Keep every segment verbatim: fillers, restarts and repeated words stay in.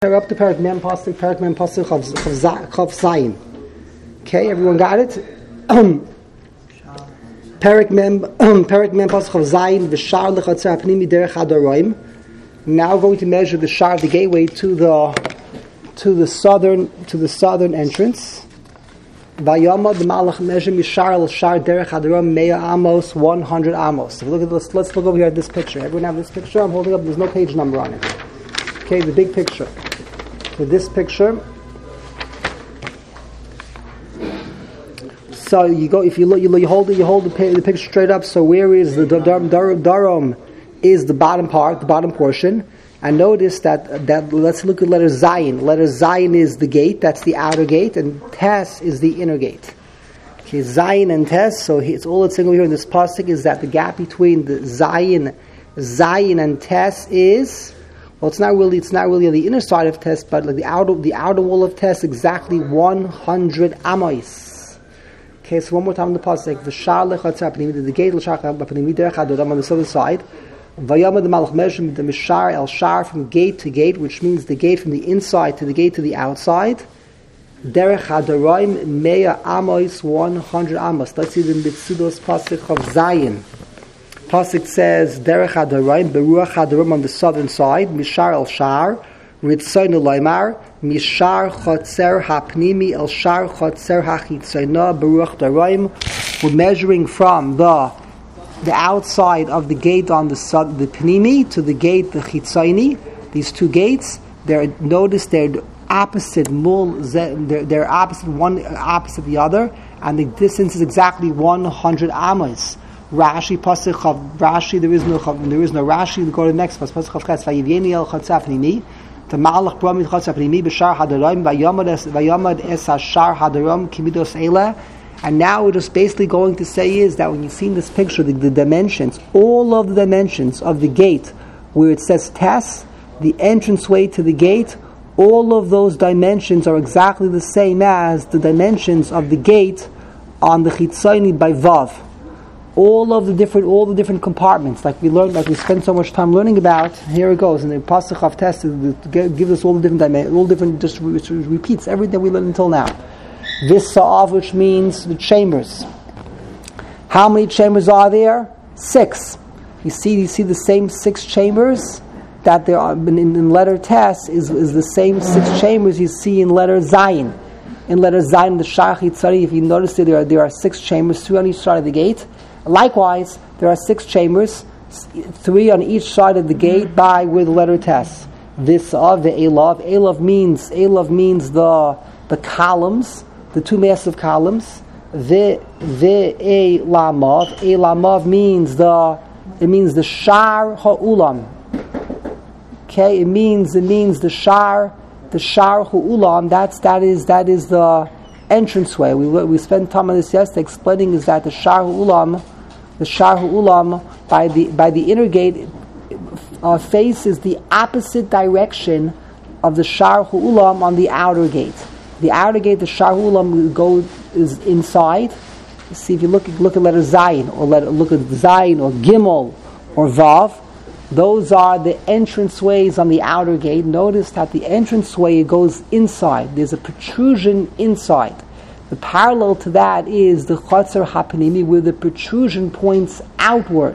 We're up to Parak Mem Pasuk, Parak Mem Pasuk Chav Zayin. Okay, everyone got it? Parak Mem Parak Mem Pasuk Chav Zayin V'Shar L'Chatzer Hapnimi Derech Hadaroim. Now we're going to measure the shar of the gateway to the to the southern to the southern entrance. Vayamad the Malach measure Mishar L'Shar Derech Hadaroim Mea Amos one hundred Amos. So look at this. Let's look over here at this picture. Everyone have this picture? I'm holding up. There's no page number on it. Okay, the big picture. So this picture. So you go if you look, you, you hold it, you hold the, the picture straight up. So where is the darom? Is the bottom part, the bottom portion, and notice that that let's look at letter Zayin. Letter Zayin is the gate. That's the outer gate, and Tes is the inner gate. Okay, Zayin and Tes. So it's all it's saying over here in this pasuk is that the gap between the Zayin, Zayin and Tes is. Well, it's not really. It's not really on the inner side of Tes, but like the outer, the outer wall of Tes, exactly one hundred amos. Okay, so one more time in the pasuk: the shar lechatzer hapnimi, the gate l'shar hapnimi derech hadoram on the southern side. Vayamad the malach measure the mishar el shar from gate to gate, which means the gate from the inside to the gate to the outside. Derech hadoram mea amos, one hundred amos. Let's see the mitzudos pasuk of Zayin. Pasuk says Derech Hadarim, Beruach Hadarim on the southern side, Mishar El Shar, Ritzoin Elaymar, Mishar Chotzer Hapnimi El Shar Chotzer Hachitzona, Beruach Hadarim. We're measuring from the the outside of the gate on the sub, the Pnimi to the gate the Chitzoni. These two gates, they're notice they're opposite mul, they're, they're opposite one opposite the other, and the distance is exactly one hundred amos. Rashi pasuk chav Rashi there is no there is no Rashi. Go to the next pasuk pasuk chav ches vayivyeni el chatzah pnimi the malach b'ramid chatzah pnimi b'shar hadarim vayamad es vayamad es hashar hadarim kimidos eila. And now what it's basically going to say is that when you see in this picture the, the dimensions, all of the dimensions of the gate where it says Tes, the entranceway to the gate, all of those dimensions are exactly the same as the dimensions of the gate on the chitzoni by Vav. All of the different, all the different compartments, like we learned, like we spent so much time learning about. Here it goes, and the pasuk of Tes gives us all the different dimensions, all different, just repeats everything that we learned until now. This sa'av, which means the chambers. How many chambers are there? Six. You see, you see the same six chambers that there are in, in letter Tes is is the same six chambers you see in letter Zayin. In letter Zayin, the Shar Chitzari, if you notice it, there are there are six chambers, two on each side of the gate. Likewise, there are six chambers, three on each side of the gate by with the letter Tes. This of the Elav. Elav means Elav means the the columns, the two massive columns. The the Elamav. Elamav means the it means the Shar Ha'ulam. Okay, it means it means the Shar the Shar Ha'ulam. That's that is that is the entranceway. We we spent time on this yesterday explaining is that the Shar Ha'ulam, the Shar Ha'ulam by the by the inner gate uh, faces the opposite direction of the Shar Ha'ulam on the outer gate. The outer gate, the Shar Ha'ulam goes is inside. See if you look look at letter Zayin or let look at Zayin or Gimel or Vav. Those are the entranceways on the outer gate. Notice that the entranceway goes inside. There's a protrusion inside. The parallel to that is the Chatzar Hapnimi, where the protrusion points outward.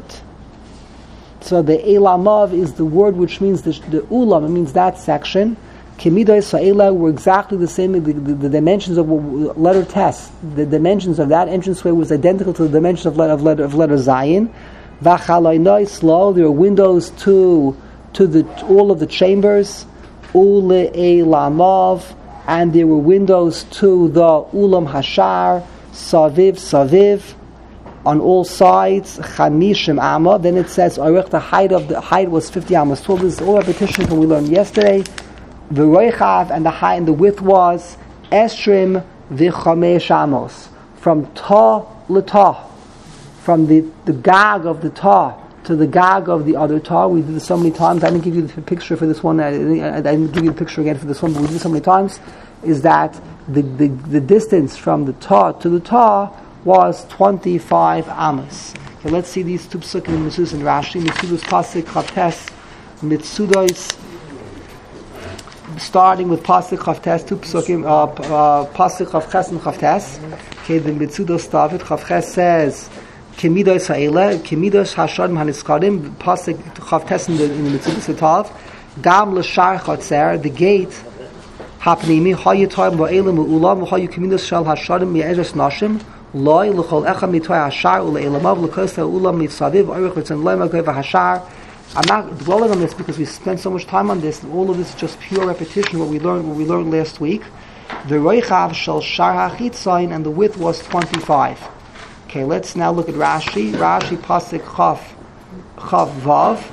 So the Elamav is the word which means the, the Ulam. It means that section. Kemidah Sa'ela were exactly the same. The, the, the dimensions of letter Tes, the dimensions of that entranceway was identical to the dimensions of letter of letter, of letter Zayin. V'chalaynoi slow. There are windows to to the to all of the chambers. Ule Elamav, and there were windows to the Ulam Hashar, Saviv Saviv, on all sides. Chamishim Amma. Then it says Orech, the height of the height was fifty amos. So this is all repetition from we learned yesterday. The Roichav, and the height and the width was Esrim V'chamesh Amos, from Ta L'Ta. From the, the Gag of the Ta to the Gag of the other Ta. We did this so many times. I didn't give you the picture for this one. I didn't, I didn't give you the picture again for this one, but we did it so many times. Is that the, the, the distance from the Ta to the Ta was twenty-five amos. Okay, let's see these two psukim in Mitzudos and Rashi. Mitzudos pasuk Chav Tes, Mitzudos starting with Pasuk Chavtes, two Pasukim, uh, uh, Pasuk Chavches and Chavtes. Okay, the Mitzudos David, Chavches says, Kemidos Ha'ele, Kemidos Hashadim Haniskadim, Pasuk Chavtes in the, in the Mitzudos V'tav, Gam L'shar Chatzer, the gate, Hapnimi, Hayu Toim V'elim U'ulam, V'hayu Kemidos Shal Hashadim Mi'eres Nashim, Loi L'chol Echa Mitoy Hashar, U'le'elamav L'kosta U'ulam Mitzaviv, Orich Ritzon Loim Agoy V'Hashar. I'm not dwelling on this because we spent so much time on this, and all of this is just pure repetition. What we learned, what we learned last week, the roichav shel shar hachitzayin, and the width was twenty-five. Okay, let's now look at Rashi. Rashi pasuk chav chav vav.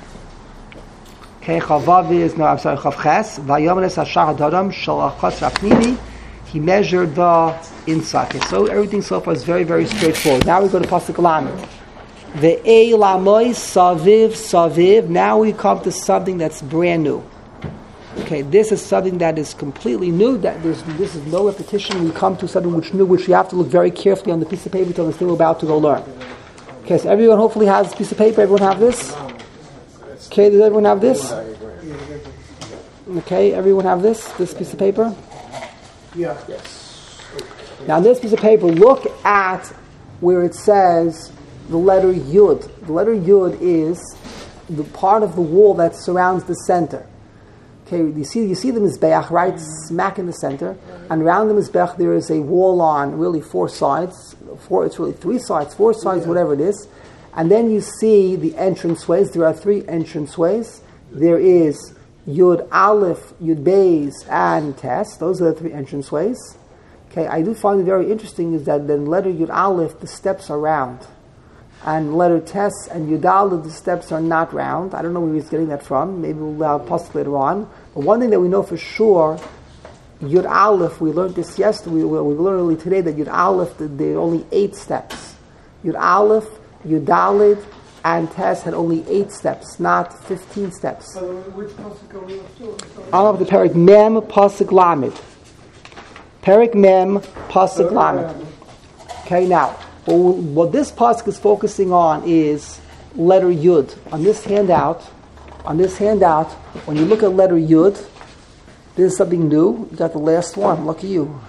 Okay, chav vav is no, I'm sorry, chav ches. Vayomenes hashar hadadam shel achatz rapnimi. He measured the inside. Okay, so everything so far is very, very straightforward. Now we go to pasuk lamed. Ve'elamoy saviv saviv. Now we come to something that's brand new. Okay, this is something that is completely new. That there's this is no repetition. We come to something which new, which you have to look very carefully on the piece of paper to understand what we're about to go learn. Okay, so everyone hopefully has a piece of paper. Everyone have this? Okay, does everyone have this? Okay, everyone have this? This piece of paper? Yeah. Yes. Now, on this piece of paper, look at where it says the letter Yud. The letter Yud is the part of the wall that surrounds the center. Okay, you see, you see the Mizbeach right smack in the center, and around the Mizbeach there is a wall on really four sides. Four, it's really three sides, four sides, whatever it is. And then you see the entranceways. There are three entranceways. There is Yud Aleph, Yud Beis, and Tes. Those are the three entranceways. Okay, I do find it very interesting is that the letter Yud Aleph, the steps are round. And letter Tes and Yudal, the steps are not round. I don't know where he's getting that from. Maybe we'll uh, post later on. But one thing that we know for sure, Yud Aleph, we learned this yesterday, we, we learned earlier today that Yud Aleph, there are only eight steps. Yud Aleph, Yudalid, and Tes had only eight steps, not fifteen steps. So which pasuk are we up to? I'm up to Perik Mem, Pasuk Lamed. Perik Mem, Pasuk Lamed. Okay, now, Well, what this pasuk is focusing on is letter Yud. On this handout, on this handout, when you look at letter Yud, this is something new. You got the last one. Lucky you.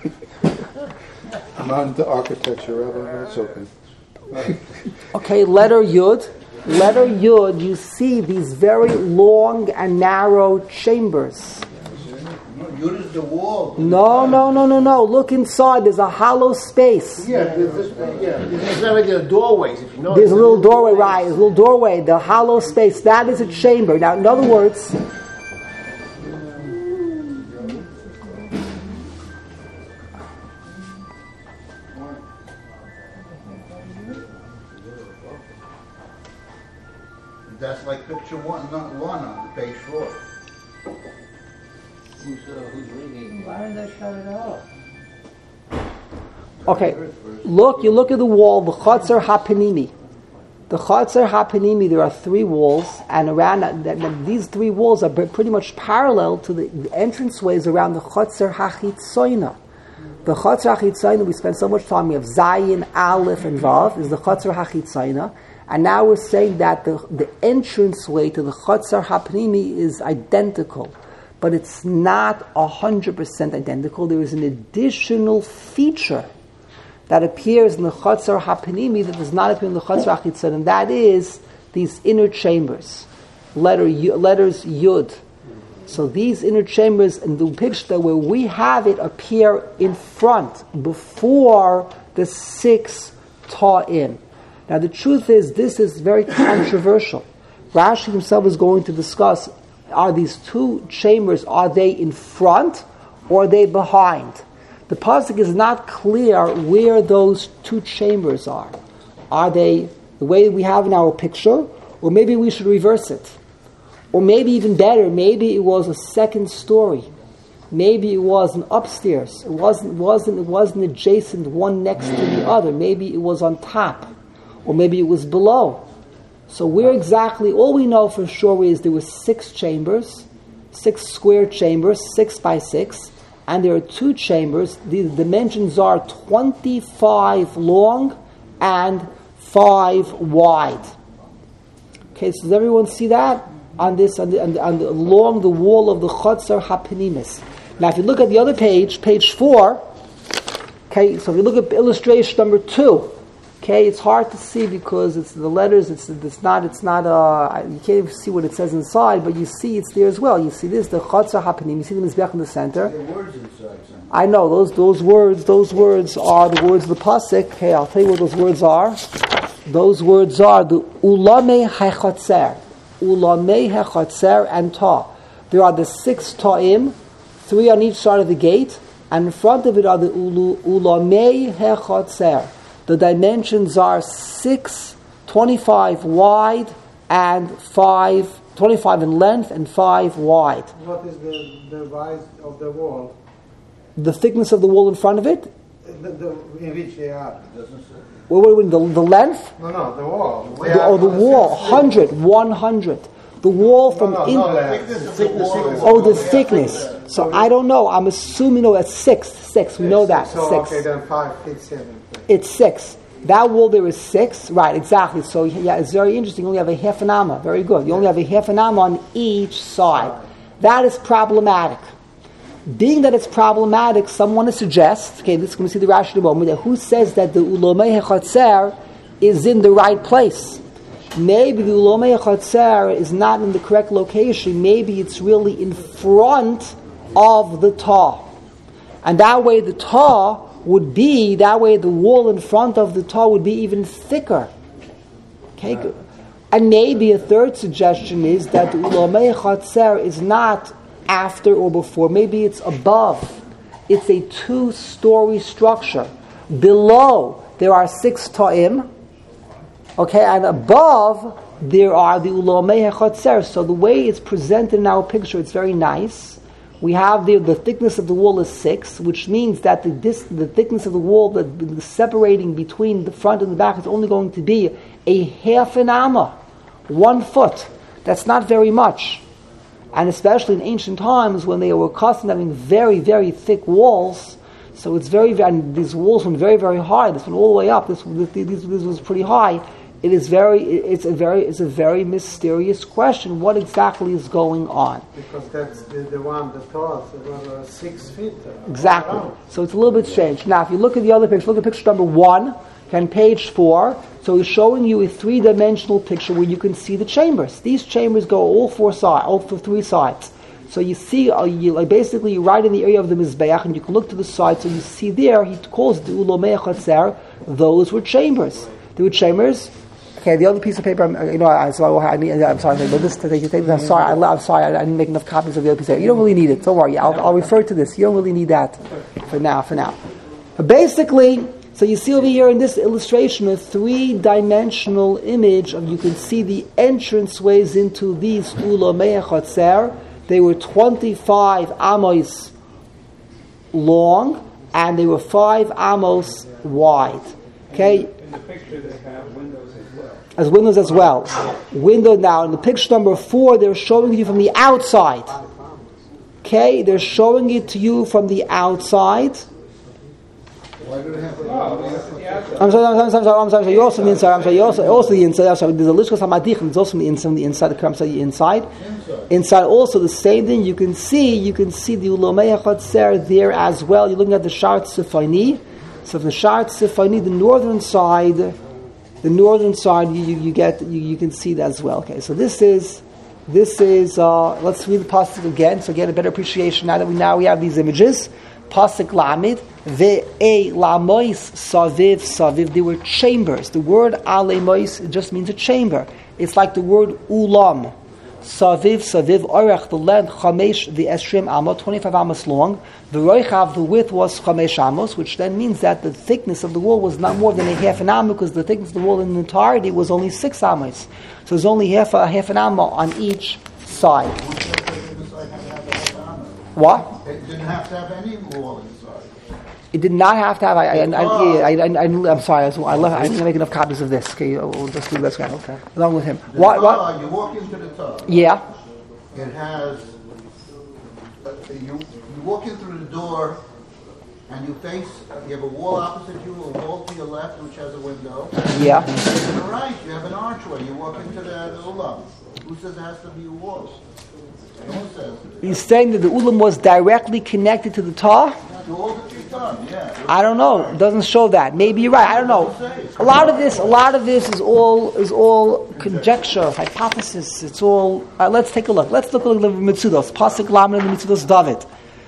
I'm on the architecture, Rabbi. That's okay. Okay, letter Yud. Letter Yud, you see these very long and narrow chambers. Yud is the wall. No, no, no, no, no. Look inside. There's a hollow space. Yeah, there's this, yeah. There's not like there are doorways. If you know, There's a little doorway, right? There's a little doorway. The hollow space. That is a chamber. Now, in other words, That's like picture one, not one on page four. Who's, uh, who's reading? Why did they shut it off? okay, look, you look at the wall, the Chatzar HaPanimi. The Chatzar HaPanimi, there are three walls, and around that, that, these three walls are pretty much parallel to the, the entranceways around the Chatzar HaChitzoyna. The Chatzar HaChitzoyna, we spent so much time, we have Zayin, Aleph, and Vav, is the Chatzar HaChitzoyna. And now we're saying that the, the entranceway to the Chatzar HaPanimi is identical. But it's not one hundred percent identical. There is an additional feature that appears in the Chatzar HaPanimi that does not appear in the Chatzar HaChitzon, and that is these inner chambers, letter letters Yud. So these inner chambers in the picture where we have it appear in front before the six ta'in. Now the truth is this is very controversial. Rashi himself is going to discuss, are these two chambers, are they in front or are they behind? The pasuk is not clear where those two chambers are. Are they the way we have in our picture, or maybe we should reverse it? Or maybe even better, maybe it was a second story. Maybe it was an upstairs. It wasn't, wasn't, it wasn't adjacent one next to the other. Maybe it was on top. Or maybe it was below. So where exactly, all we know for sure is there were six chambers, six square chambers, six by six, and there are two chambers. The dimensions are twenty-five long and five wide. Okay, so does everyone see that? on this, on the, on the, on the, along the wall of the Chotzer HaPnimis. Now, if you look at the other page, page four, okay, so if you look at illustration number two, okay, it's hard to see because it's the letters, it's it's not, it's not, uh, you can't even see what it says inside, but you see it's there as well. You see this, the Chotzer HaPnimis, you see the Mizbeach in the center. There are words inside. Son. I know, those those words, those words are the words of the Pasuk. Okay, I'll tell you what those words are. Those words are the Ulamei HaChotzer, Ulamei HaChotzer and Ta. There are the six Ta'im, three on each side of the gate, and in front of it are the ulu, Ulamei HaChotzer. The dimensions are six, twenty-five wide, and five, twenty-five in length and five wide. What is the, the size of the wall? The thickness of the wall in front of it? The, the, in which they are? Wait, wait, wait, the, the length? No, no, the wall. The, oh, the wall, one hundred, one hundred. The wall from no, no, in... no, the thickness, oh, the thickness. So I don't know. I'm assuming, no, it's six. Six. We know that. So, six. okay, then five, six, seven. It's six. That wall there is six. Right, exactly. So, yeah, it's very interesting. You only have a half an amma. Very good. You only have a half an amma on each side. That is problematic. Being that it's problematic, someone to suggest, okay, this is going to see the Rashi in a moment, that who says that the Ulomei HaChotzer is in the right place? Maybe the Ulomei HaChotzer is not in the correct location. Maybe it's really in front of the Ta. And that way the Ta would be, that way the wall in front of the Ta would be even thicker. Okay, good. And maybe a third suggestion is that the Ulomei HaChotzer is not after or before. Maybe it's above. It's a two-story structure. Below, there are six ta'im. Okay, and above, there are the Ulomei HaChotzer. So the way it's presented in our picture, it's very nice. We have the, the thickness of the wall is six, which means that the, dis, the thickness of the wall that the separating between the front and the back is only going to be a half an amma, one foot. That's not very much. And especially in ancient times when they were accustomed to having very, very thick walls, so it's very, very, and these walls went very, very high. This went all the way up. This, this, this, this was pretty high. It is very, it's a very, it's a very mysterious question. What exactly is going on? Because that's the, the one that taught it was uh, six feet. Uh, exactly. around. So it's a little bit strange. Now, if you look at the other picture, look at picture number one, on page four. So he's showing you a three-dimensional picture where you can see the chambers. These chambers go all four sides, all for three sides. So you see, uh, you, like basically, you're right in the area of the Mizbeach, and you can look to the side. So you see there, he calls it the Ulomei HaChotzer. Those were chambers. There were chambers. Okay, the other piece of paper, I'm, you know, I, so I, I need, I'm sorry, but this, I'm sorry, I, I'm sorry, I, I didn't make enough copies of the other piece of paper. You don't really need it. Don't worry. I'll, I'll refer to this. You don't really need that for now. For now, but basically. So you see over here in this illustration a three-dimensional image of, you can see the entranceways into these Ulomei HaChotzer. They were twenty-five amos long and they were five amos wide. Okay? In the picture they have windows as well. As windows as well. Window now, in the picture number four, they're showing it to you from the outside. Okay? They're showing it to you from the outside. Why do they have I'm sorry, I'm sorry, I'm sorry, I'm sorry, you're also on the inside, I'm sorry, you're also, also the inside, I'm sorry, there's a Lishkas HaMadich, it's also on the inside, on the inside, the Kram the inside. Inside also the same thing, you can see, you can see the Ulomei HaChotzer there as well. You're looking at the Sha'ar Tzifani. So from the Sha'ar Tzifani, the northern side, the northern side, you, you, you get, you, you can see that as well. Okay, so this is, this is, uh, let's read the pasuk again, so get a better appreciation now that we, now we have these images. Pasuk Lamid, ve'e lamois saviv saviv. They were chambers. The word alemois just means a chamber. It's like the word ulam. Saviv saviv orech, the length chamesh the esrim amos, twenty-five amos long. The roichav, the width was chamesh amos, which then means that the thickness of the wall was not more than a half an amma, because the thickness of the wall in entirety was only six amos. So there's only half a half an amma on each side. What? It didn't have to have any wall inside. It did not have to have. I, I, I, I, I, I, I'm sorry. I, I, left, I didn't make enough copies of this. Okay, we'll just leave this guy. Okay, along with him. The What? tar, What? you walk into the tub. Yeah. It has. Uh, you, you walk in through the door, and you face, you have a wall opposite you, a wall to your left which has a window. Yeah. And to the right, you have an archway. You walk into the, the ulam. Who says it has to be a wall? No one says. He's saying that the ulam was directly connected to the Tah? To all that you've done, yeah. I don't know. It doesn't show that. Maybe you're right. I don't know. A lot of this, a lot of this is all is all conjecture, hypothesis. It's all. Uh, let's take a look. Let's look at the Mitzudos. Pasuk Lamed and the Mitzudos David.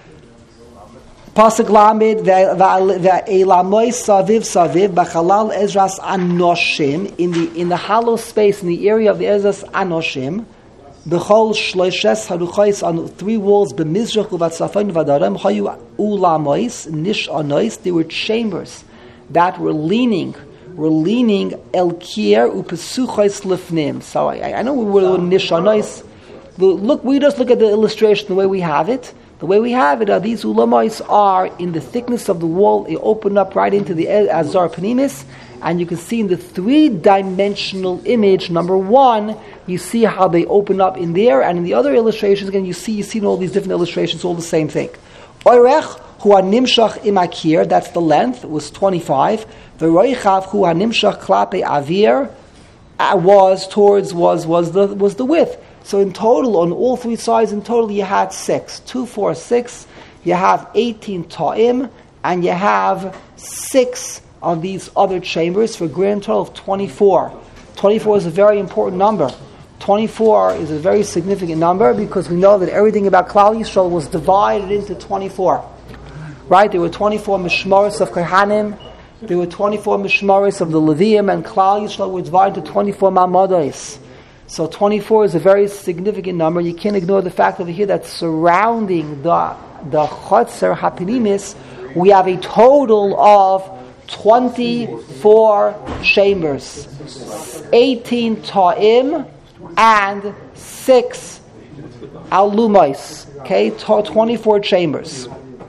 Pasuk Lamed ve'elamoy saviv saviv b'chalal ezras anoshim, in the in the hollow space in the area of the ezras anoshim. B'chol shloishes haruchos, on three walls, b'mizrach u'vatzafon v'adaram hayu ulamois nish anois. There were chambers that were leaning, were leaning el kier u'pesuchos lifnim. So I, I know we were nish anois. Look, we just look at the illustration the way we have it. The way we have it are these ulamois are in the thickness of the wall. They open up right into the azar panimis, and you can see in the three-dimensional image, number one, you see how they open up in there, and in the other illustrations, again, you see you see in all these different illustrations, all the same thing. Oirech hu hanimshach imakir, that's the length, was twenty-five. The roichav hu hanimshach klape avir was towards was was the was the width. So in total, on all three sides, in total, you had six, two, four, six. You have eighteen ta'im, and you have six of these other chambers for a grand total of twenty-four. twenty-four is a very important number. twenty-four is a very significant number because we know that everything about Klal Yisrael was divided into twenty-four. Right? There were twenty-four mishmaros of Kohanim. There were twenty-four mishmaros of the Leviim, and Klal Yisrael were divided into twenty-four mamados. So twenty-four is a very significant number. You can't ignore the fact over here that surrounding the the Chotzer Hapinimis, we have a total of twenty-four chambers, eighteen ta'im, and six alumais. Okay, twenty-four chambers.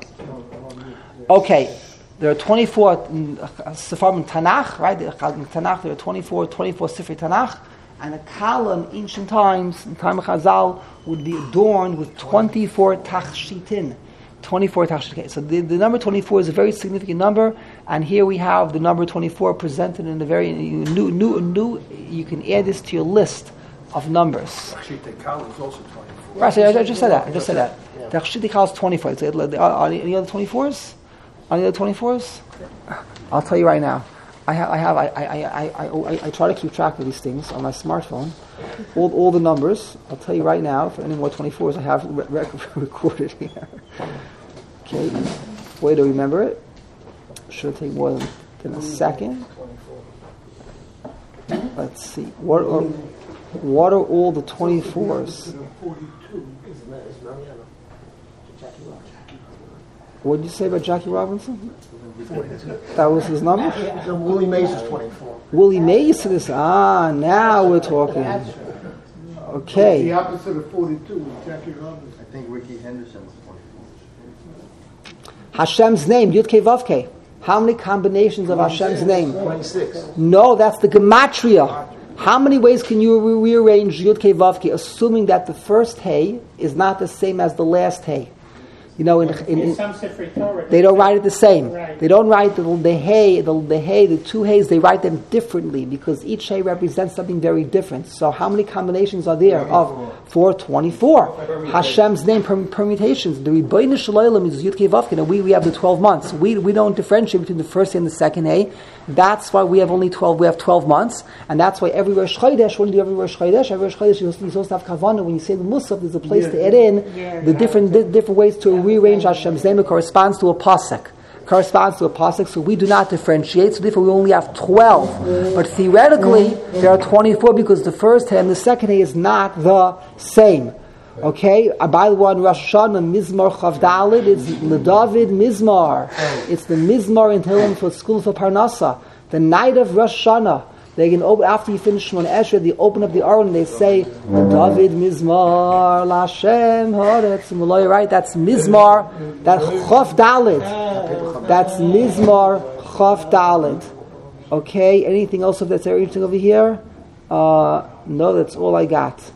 Okay, there are twenty-four Sefarim in Tanakh, right? In Tanakh, there are twenty-four, twenty-four Sifrei Tanakh, and a column, ancient times, in time of Chazal, would be adorned with twenty-four tachshitin. twenty-four tachshitin. So the, the number twenty-four is a very significant number, and here we have the number twenty-four presented in a very new, new, new. You can add this to your list of numbers. Tachshitin Kal is also twenty-four. Right, so I, I just said that. I just said that. Tachshitin Kal is twenty-four. Are, are any other twenty-fours? Are any other twenty-fours? I'll tell you right now. I have, I have, I, I, I, I, I, I try to keep track of these things on my smartphone. All, all the numbers. I'll tell you right now. For any more twenty-fours, I have re- rec- recorded here. Okay, way to remember it. Should take more than, than a second. Let's see. What are, what are all the twenty-fours? What did you say about Jackie Robinson? That was his number? No, Willie Mays is twenty-four. Willie Mays is, ah, now we're talking. Okay. The opposite of forty-two is Jackie Robinson. I think Ricky Henderson was twenty-four. Hashem's name, Yud Kei Vav Kei. How many combinations of Hashem's name? twenty-six. No, that's the gematria. How many ways can you re- rearrange Yud Kei Vav Kei, assuming that the first Hey is not the same as the last Hey? You know, in, in, in, in they don't write it the same. Right. They don't write the, the hay, the, the hay, the two hays. They write them differently because each hay represents something very different. So, how many combinations are there of four twenty-four? Hashem's name permutations. The Rebbeinu Shalom is Yud Kei Vav Kei. We we have the twelve months. We we don't differentiate between the first and the second hay. That's why we have only twelve. We have twelve months, and that's why every Rosh Chodesh, when you do every Rosh Chodesh, every Rosh Chodesh, you're supposed to have kavanah. When you say the Musaf, there's a place yeah. to add in yeah, the different di- different ways to rearrange Hashem's name. It corresponds to a pasuk. Corresponds to a pasuk. So we do not differentiate. So therefore, we only have twelve. But theoretically, there are twenty-four because the first hay and the second hay is not the same. Okay, by the one Rosh Hashanah Mizmar Chav Daled, it's LeDavid Mizmar. It's the Mizmar in Tehillim for school for Parnasa. The night of Rosh Hashanah, they can open after you finish Shemon Esrei. They open up the Aron and they say LeDavid Mizmar Lashem Haaretz U'Maloi. Right, that's Mizmar. That Chav Daled. That's Mizmar Chav Daled. Okay, anything else of that's interesting over here? Uh, no, that's all I got.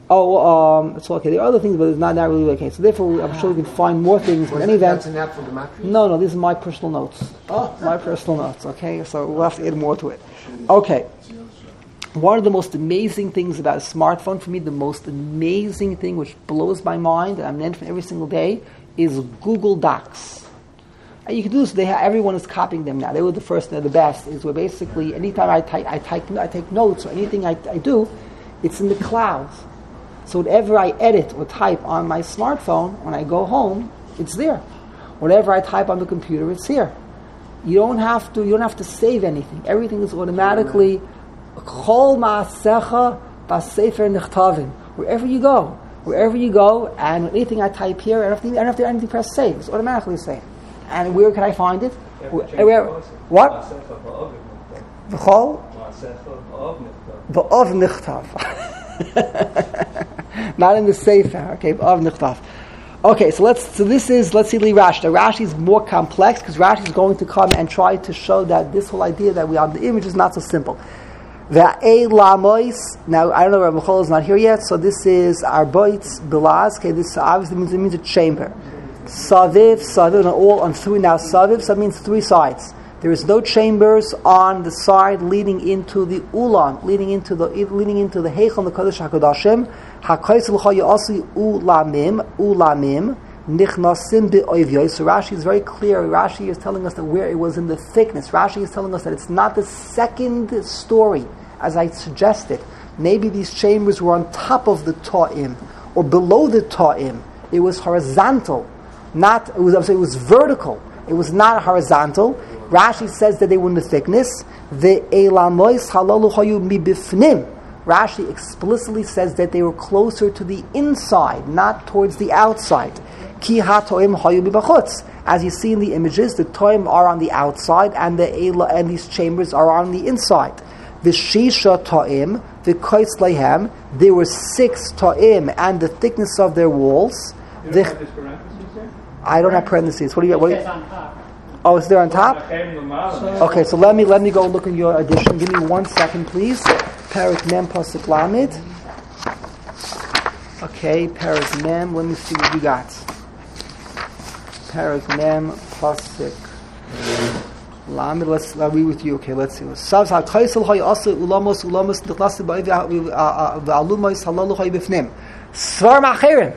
Oh, um, it's okay. There are other things, but it's not, not really okay. So therefore, I'm sure we can find more things. But in any event, That's an app for the mattress? no, no, these are my personal notes. Oh. My personal notes, okay? So we'll have to add more to it. Okay. One of the most amazing things about a smartphone, for me, the most amazing thing which blows my mind, and I'm learning from every single day, is Google Docs. And you can do this, they have, everyone is copying them now. They were the first and they're the best, is where basically anytime I, type, I, type, I take notes or anything I, I do, it's in the clouds. So whatever I edit or type on my smartphone, when I go home, it's there. Whatever I type on the computer, it's here. You don't have to. You don't have to save anything. Everything is automatically. Chol ma'asecha b'sefer nichtavim. Wherever you go, wherever you go, and anything I type here, I don't have to, I don't have to, I don't have to press save. It's automatically saved. And where can I find it? Where, what? V'chol v'ov nichtav. Not in the Sefer, okay, of Nichtav. Okay, so let's, so this is, let's see, Li Rashi. The Rashi is more complex, because Rashi is going to come and try to show that this whole idea that we have the image is not so simple. Va'ei lamois, now, I don't know, Rabbi Chol is not here yet, so this is Arboitz Bilaz, okay, this obviously means, it means a chamber. Saviv, Saviv, and all on three, now Saviv, so that means three sides. There is no chambers on the side leading into the ulan, leading into the leading into the heichal the kodesh hakodashim. Hakaisel chayasi ulamim ulamim nichnasim beoivyoy. So Rashi is very clear. Rashi is telling us that where it was in the thickness. Rashi is telling us that it's not the second story, as I suggested. Maybe these chambers were on top of the ta'im or below the ta'im. It was horizontal, not it was. I'm saying it was vertical. It was not horizontal. Rashi says that they were in the thickness. The elamois halalu hayu mibifnim. Rashi explicitly says that they were closer to the inside, not towards the outside. Ki hatoim hayu mibachutz. As you see in the images, the toim are on the outside, and the ela and these chambers are on the inside. The shisha toim, the koitz lehem. There were six toim, and the thickness of their walls. The, I don't have parentheses. What do you? What do you Oh, it's there on top? Okay, so let me let me go look in your edition. Give me one second, please. Parak Mem Pasuk Lamed. Okay, Parak Mem. Let me see what you got. Parak Mem Pasuk Lamed. Let's I'll read with you. Okay, let's see. Savs ha'kaisel hay asa ulamos ulamos nichlas ba'alumos halalu hay b'fnim. Svar ma'achirim.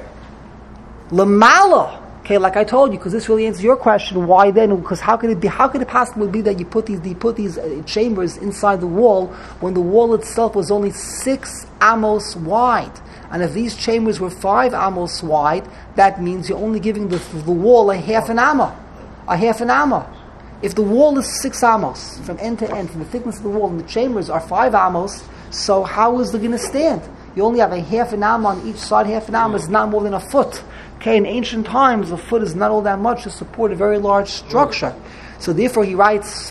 Lamala. Okay, like I told you, because this really answers your question. Why then? Because how could it be? How could it possibly be that you put these, you put these uh, chambers inside the wall when the wall itself was only six amos wide? And if these chambers were five amos wide, that means you're only giving the, the wall a half an amma, a half an amma. If the wall is six amos from end to end, from the thickness of the wall, and the chambers are five amos, so how is it going to stand? You only have a half an amma on each side. Half an amma is not more than a foot. Okay, in ancient times, a foot is not all that much to support a very large structure. So therefore, he writes,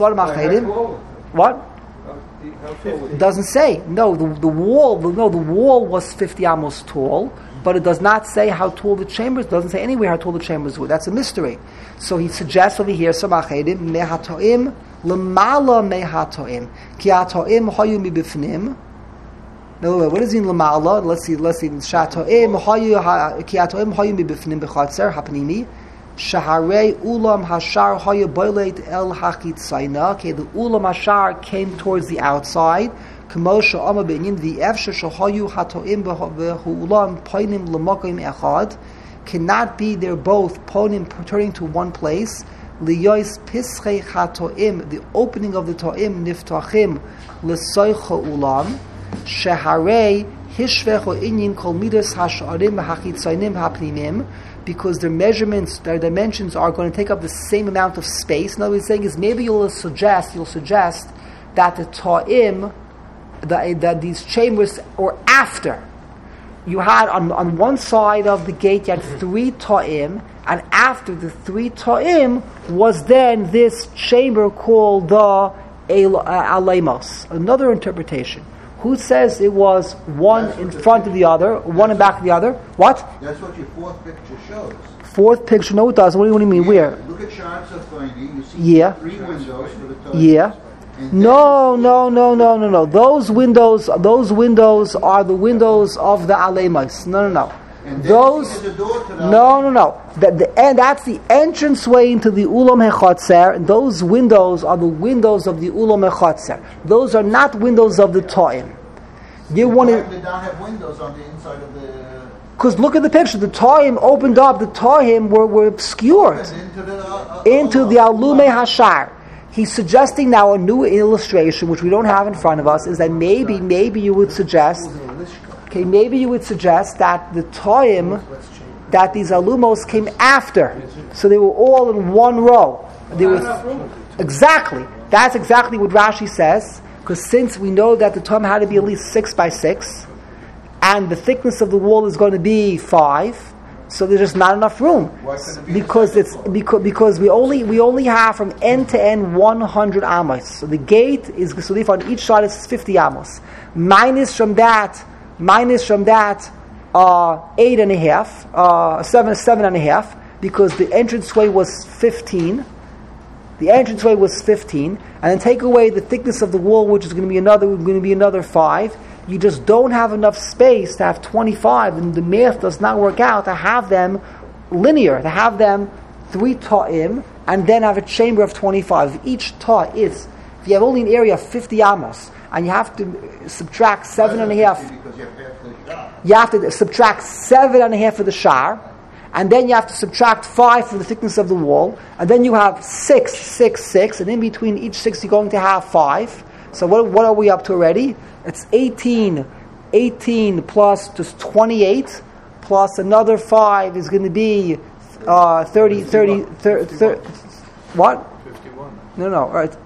what? It doesn't say. No, the, the wall. The, no, the wall was fifty amos tall, but it does not say how tall the chambers. It doesn't say anywhere how tall the chambers were. That's a mystery. So he suggests over here, "Samachedim mehatoim lemala mehatoim ki hatoim hayu mibifnim." No, what does it mean lemala? Let's see. Let's see. Shatoim hayu ki hatoim hayu mibifnim bechatzer hapnimi. Shaharei ulam hashar hayu boileit el hachitzayna. Okay, the ulam hashar came towards the outside. K'moshe ama be'inyin v'efshe shahayu hatoim v'ulam poinim l'makom echad. Cannot be they're both poinim turning to one place. Liyois pischei hatoim, the opening of the toim niftachim l'soicha ulam. Sheharei hishvecho inyin kol midas hasharim hachitzaynim hapnimim. Because their measurements, their dimensions are going to take up the same amount of space. Now, what he's saying is maybe you'll suggest, you'll suggest that the ta'im, that, that these chambers, or after, you had on, on one side of the gate, you had three ta'im, and after the three ta'im was then this chamber called the alemos. Another interpretation. Who says it was one That's in front of the other, one in back of the other? What? That's what your fourth picture shows. Fourth picture? No, it doesn't. What do you, what do you mean? Yeah. Where? Look at charts of finding. You see yeah. three windows for the toilets. Yeah. No, no, no, no, no, no. Those windows, those windows are the windows of the alemas. No, no, no. And then Those, you see the door to the no, no, no. The, the, and that's the entranceway into the ulam hechotzer. And those windows are the windows of the ulam hechotzer. Those are not windows of the toim. You want They to, don't have windows on the inside of the. because look at the picture. The toim opened up. The toim were, were obscured Into the. Uh, uh, into the alume hashar. He's suggesting now a new illustration, which we don't have in front of us, is that maybe, maybe you would suggest, okay, maybe you would suggest that the toim, that these alumos came after, so they were all in one row. They were exactly. That's exactly what Rashi says, because since we know that the toim had to be at least six by six, and the thickness of the wall is going to be five. So there's just not enough room Why couldn't it be because the it's because because we only we only have from end to end one hundred amos. So the gate is so if on each side is fifty amos. Minus from that, minus from that, uh, eight and a half, uh, seven seven and a half, because the entranceway was fifteen. The entranceway was fifteen, and then take away the thickness of the wall, which is going to be another going to be another five. You just don't have enough space to have twenty-five, and the math does not work out to have them linear, to have them three ta'im, and then have a chamber of twenty-five. If each ta' is, if you have only an area of fifty amos, and you have to subtract seven and a half, Because you have half the shop. you have to subtract seven and a half for the shar, and then you have to subtract five for the thickness of the wall, and then you have six, six, six, and in between each six you're going to have five. So what, what are we up to already? It's eighteen, eighteen plus just twenty-eight, plus another five is going to be uh, thirty, thirty, thirty, thirty, what? fifty-one. No, no, all right.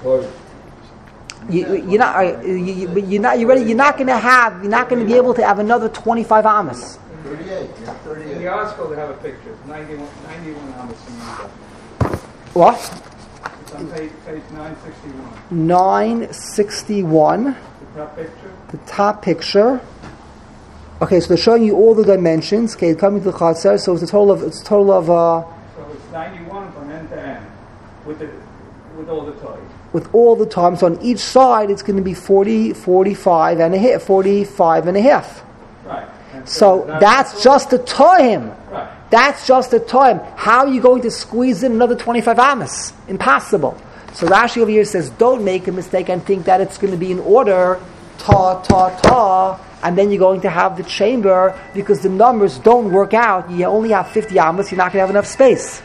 You, you're not, uh, you, you, but you're not, you ready? You're not going to have, you're not going to be able to have another twenty-five amos. thirty-eight. Yeah, In the thirty-eight. article they have a picture, ninety-one, ninety-one amos in Yudah. What? It's on page, page nine sixty-one. nine sixty-one. The top picture. The top picture. Okay, so they're showing you all the dimensions. Okay, coming to the chatzar. So it's a total of it's a total of uh, So it's ninety-one from end to end, with the with all the toys. with all the times on each side. It's going to be forty, forty-five and a half, forty-five and a half. Right. And So that's just a toim. Right. That's just a toim. How are you going to squeeze in another twenty-five amos? Impossible. So Rashi over here says, don't make a mistake and think that it's going to be in order, ta, ta, ta, and then you're going to have the chamber, because the numbers don't work out. You only have fifty amos, you're not going to have enough space.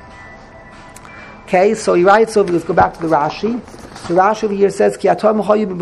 Okay, so he writes over, let's go back to the Rashi. The Rashi over here says, Ki atom hayu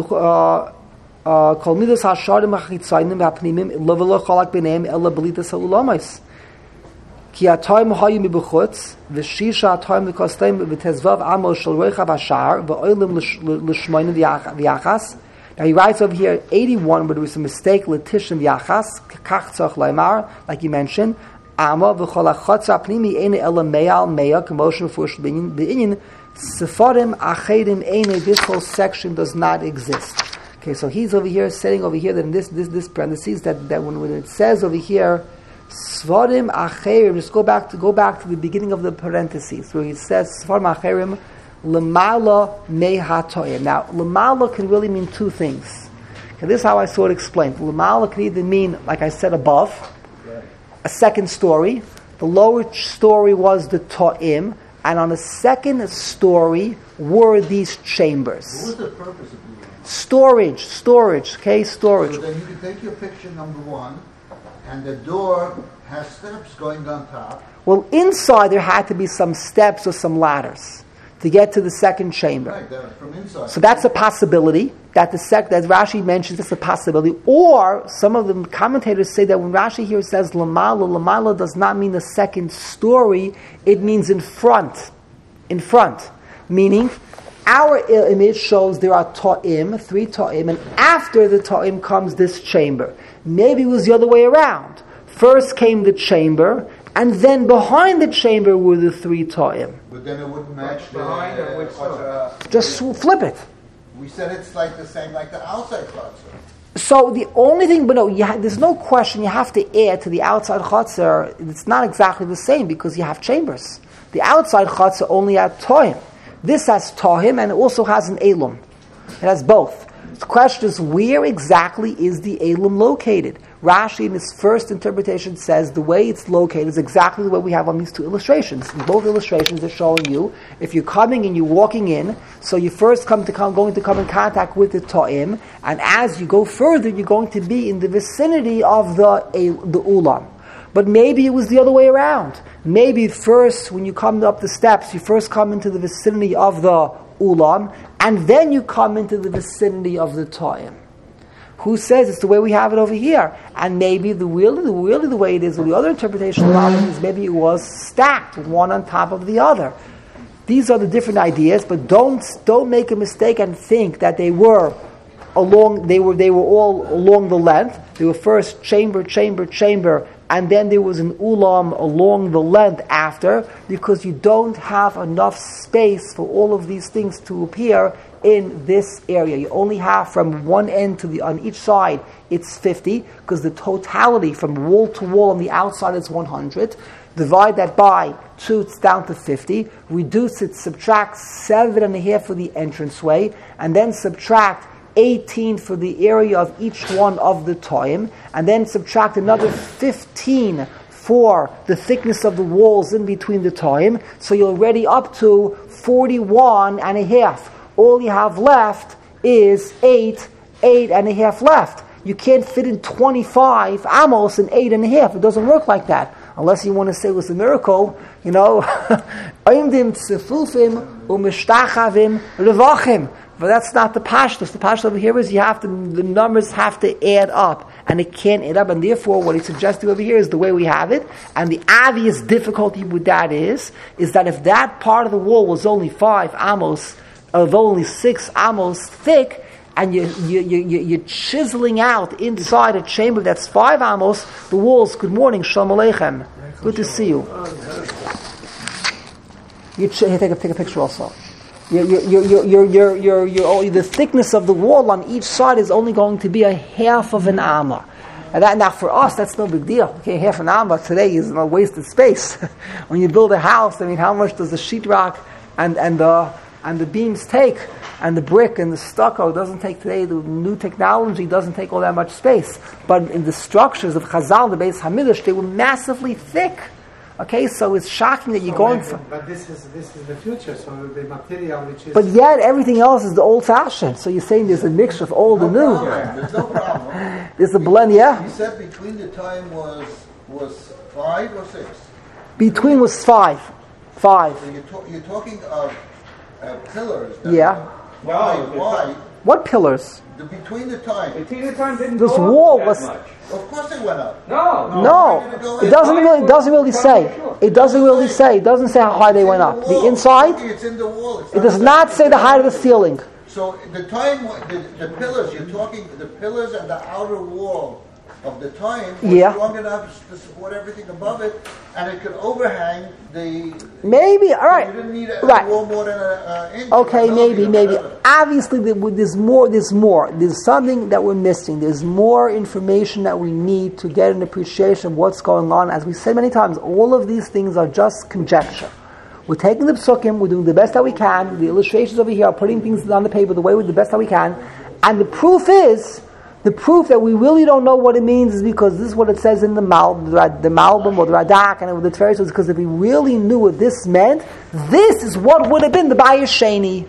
kol midas hasharim hachitzaynim v'apnimim lo chalak b'neim ela b'litas ha'ulamais. Ki atom hayu b'chutz v'shisha atom v'kosteim v'tezvav amos shel roicha b'ashar v'oilim l'shmoinim v'yachas. Now he writes over here eighty-one, but there was a mistake, l'tishim v'yachas, kach tzach laimar, like you mentioned, Ama v'chol ha'chotz ha'pnimi eine ela me'al me'a k'moshe mefurish b'inyin sefarim achedim eine. This whole section does not exist. Okay, so he's over here saying over here that in this this this parentheses that, that when, when it says over here sefarim achedim, just go back to go back to the beginning of the parentheses where he says sefarim achedim lemala me'hatoyim. Now lemala can really mean two things. Okay, this is how I saw it explained. Lemala can either mean, like I said above, a second story. The lower story was the ta'im, and on the second story were these chambers. What was the purpose of doing it? Storage, storage, okay, storage. So then you can take your picture number one, and the door has steps going on top. Well, inside there had to be some steps or some ladders to get to the second chamber. Right, there, from inside. So that's a possibility. That the sec that Rashi mentions, it's a possibility. Or some of the commentators say that when Rashi here says lamala, lamala does not mean the second story; it means in front, in front. Meaning, our image shows there are ta'im, three ta'im, and after the ta'im comes this chamber. Maybe it was the other way around. First came the chamber, and then behind the chamber were the three ta'im. But then it wouldn't match the. Behind or which what's, uh, Just flip it. We said it's like the same like the outside chutzner. So the only thing, but no, you ha- there's no question you have to add to the outside chutzner. It's not exactly the same because you have chambers. The outside chutzner only had toim. This has Tahim and it also has an Elam. It has both. The question is, where exactly is the Elam located? Rashi, in his first interpretation, says the way it's located is exactly the way we have on these two illustrations. In both illustrations, they're showing you, if you're coming and you're walking in, so you first come to come, going to come in contact with the Ta'im, and as you go further, you're going to be in the vicinity of the, the Ulam. But maybe it was the other way around. Maybe first, when you come up the steps, you first come into the vicinity of the Ulam, and then you come into the vicinity of the Ta'im. Who says it's the way we have it over here? And maybe the really, the really the way it is, or the other interpretation of it is maybe it was stacked, one on top of the other. These are the different ideas, but don't don't make a mistake and think that they were along. They were they were all along the length. They were first chamber, chamber, chamber, and then there was an ulam along the length after, because you don't have enough space for all of these things to appear in this area. You only have from one end to the on each side it's fifty, because the totality from wall to wall on the outside is one hundred. Divide that by two, it's down to fifty. Reduce it, subtract seven and a half for the entranceway, and then subtract eighteen for the area of each one of the Ta'im, and then subtract another fifteen for the thickness of the walls in between the Ta'im. So you're already up to forty-one and a half. All you have left is eight, eight and a half left. You can't fit in twenty-five amos in eight and a half. It doesn't work like that. Unless you want to say it was a miracle, you know. But that's not the pashtus. The pashtus over here is you have to, the numbers have to add up, and it can't add up, and therefore what he's suggesting over here is the way we have it. And the obvious difficulty with that is, is that if that part of the wall was only five amos, of only six amos thick, and you, you, you, you're chiseling out inside a chamber that's five amos, the walls, good morning, shalom aleichem. Good to see you. You ch- here, take a, take a picture also. You're, you're, you're, you're, you're, you're, you're, the thickness of the wall on each side is only going to be a half of an amma. And that, now for us, that's no big deal. Okay, half an amma today is a wasted space. When you build a house, I mean, how much does the sheetrock and, and the and the beams take, and the brick and the stucco doesn't take today, the new technology doesn't take all that much space. But in the structures of Chazal, the Beis Hamidrash, they were massively thick. Okay, so it's shocking that you're so going maybe, for... But this is this is the future, so the material which is... But yet everything else is the old-fashioned. So you're saying there's a mixture of old No and new. problem. There's no problem. There's a blend, yeah? You said between the time was was five or six? Between was five. Five. So you're, to- you're talking of uh, pillars. That Yeah. are Wide, No, wide. What pillars? The, between the time. Between the time didn't This go up wall that was- much. Of course it went up. No. No. It doesn't really, it doesn't really say. It doesn't really say. It doesn't say how high they went up. The wall. inside, It's in the wall. It's it does not say the height of the ceiling. So the time, wa- the, the pillars, you're talking, the pillars and the outer wall of the time was Yeah. strong enough to support everything above it, and it could overhang the... Maybe, all right. You didn't need a, Right. a wall more than an inch. Okay, or a maybe, millimeter, maybe. whatever. Obviously, there- there's more. There's more. There's something that we're missing. There's more information that we need to get an appreciation of what's going on. As we said many times, all of these things are just conjecture. We're taking the psukim. We're doing the best that we can. The illustrations over here are putting things on the paper the way we do the best that we can. And the proof is, the proof that we really don't know what it means is because this is what it says in the Mal, the Malbim or the Radak and the Tferes, is because if we really knew what this meant, this is what would have been the Bayis Sheni.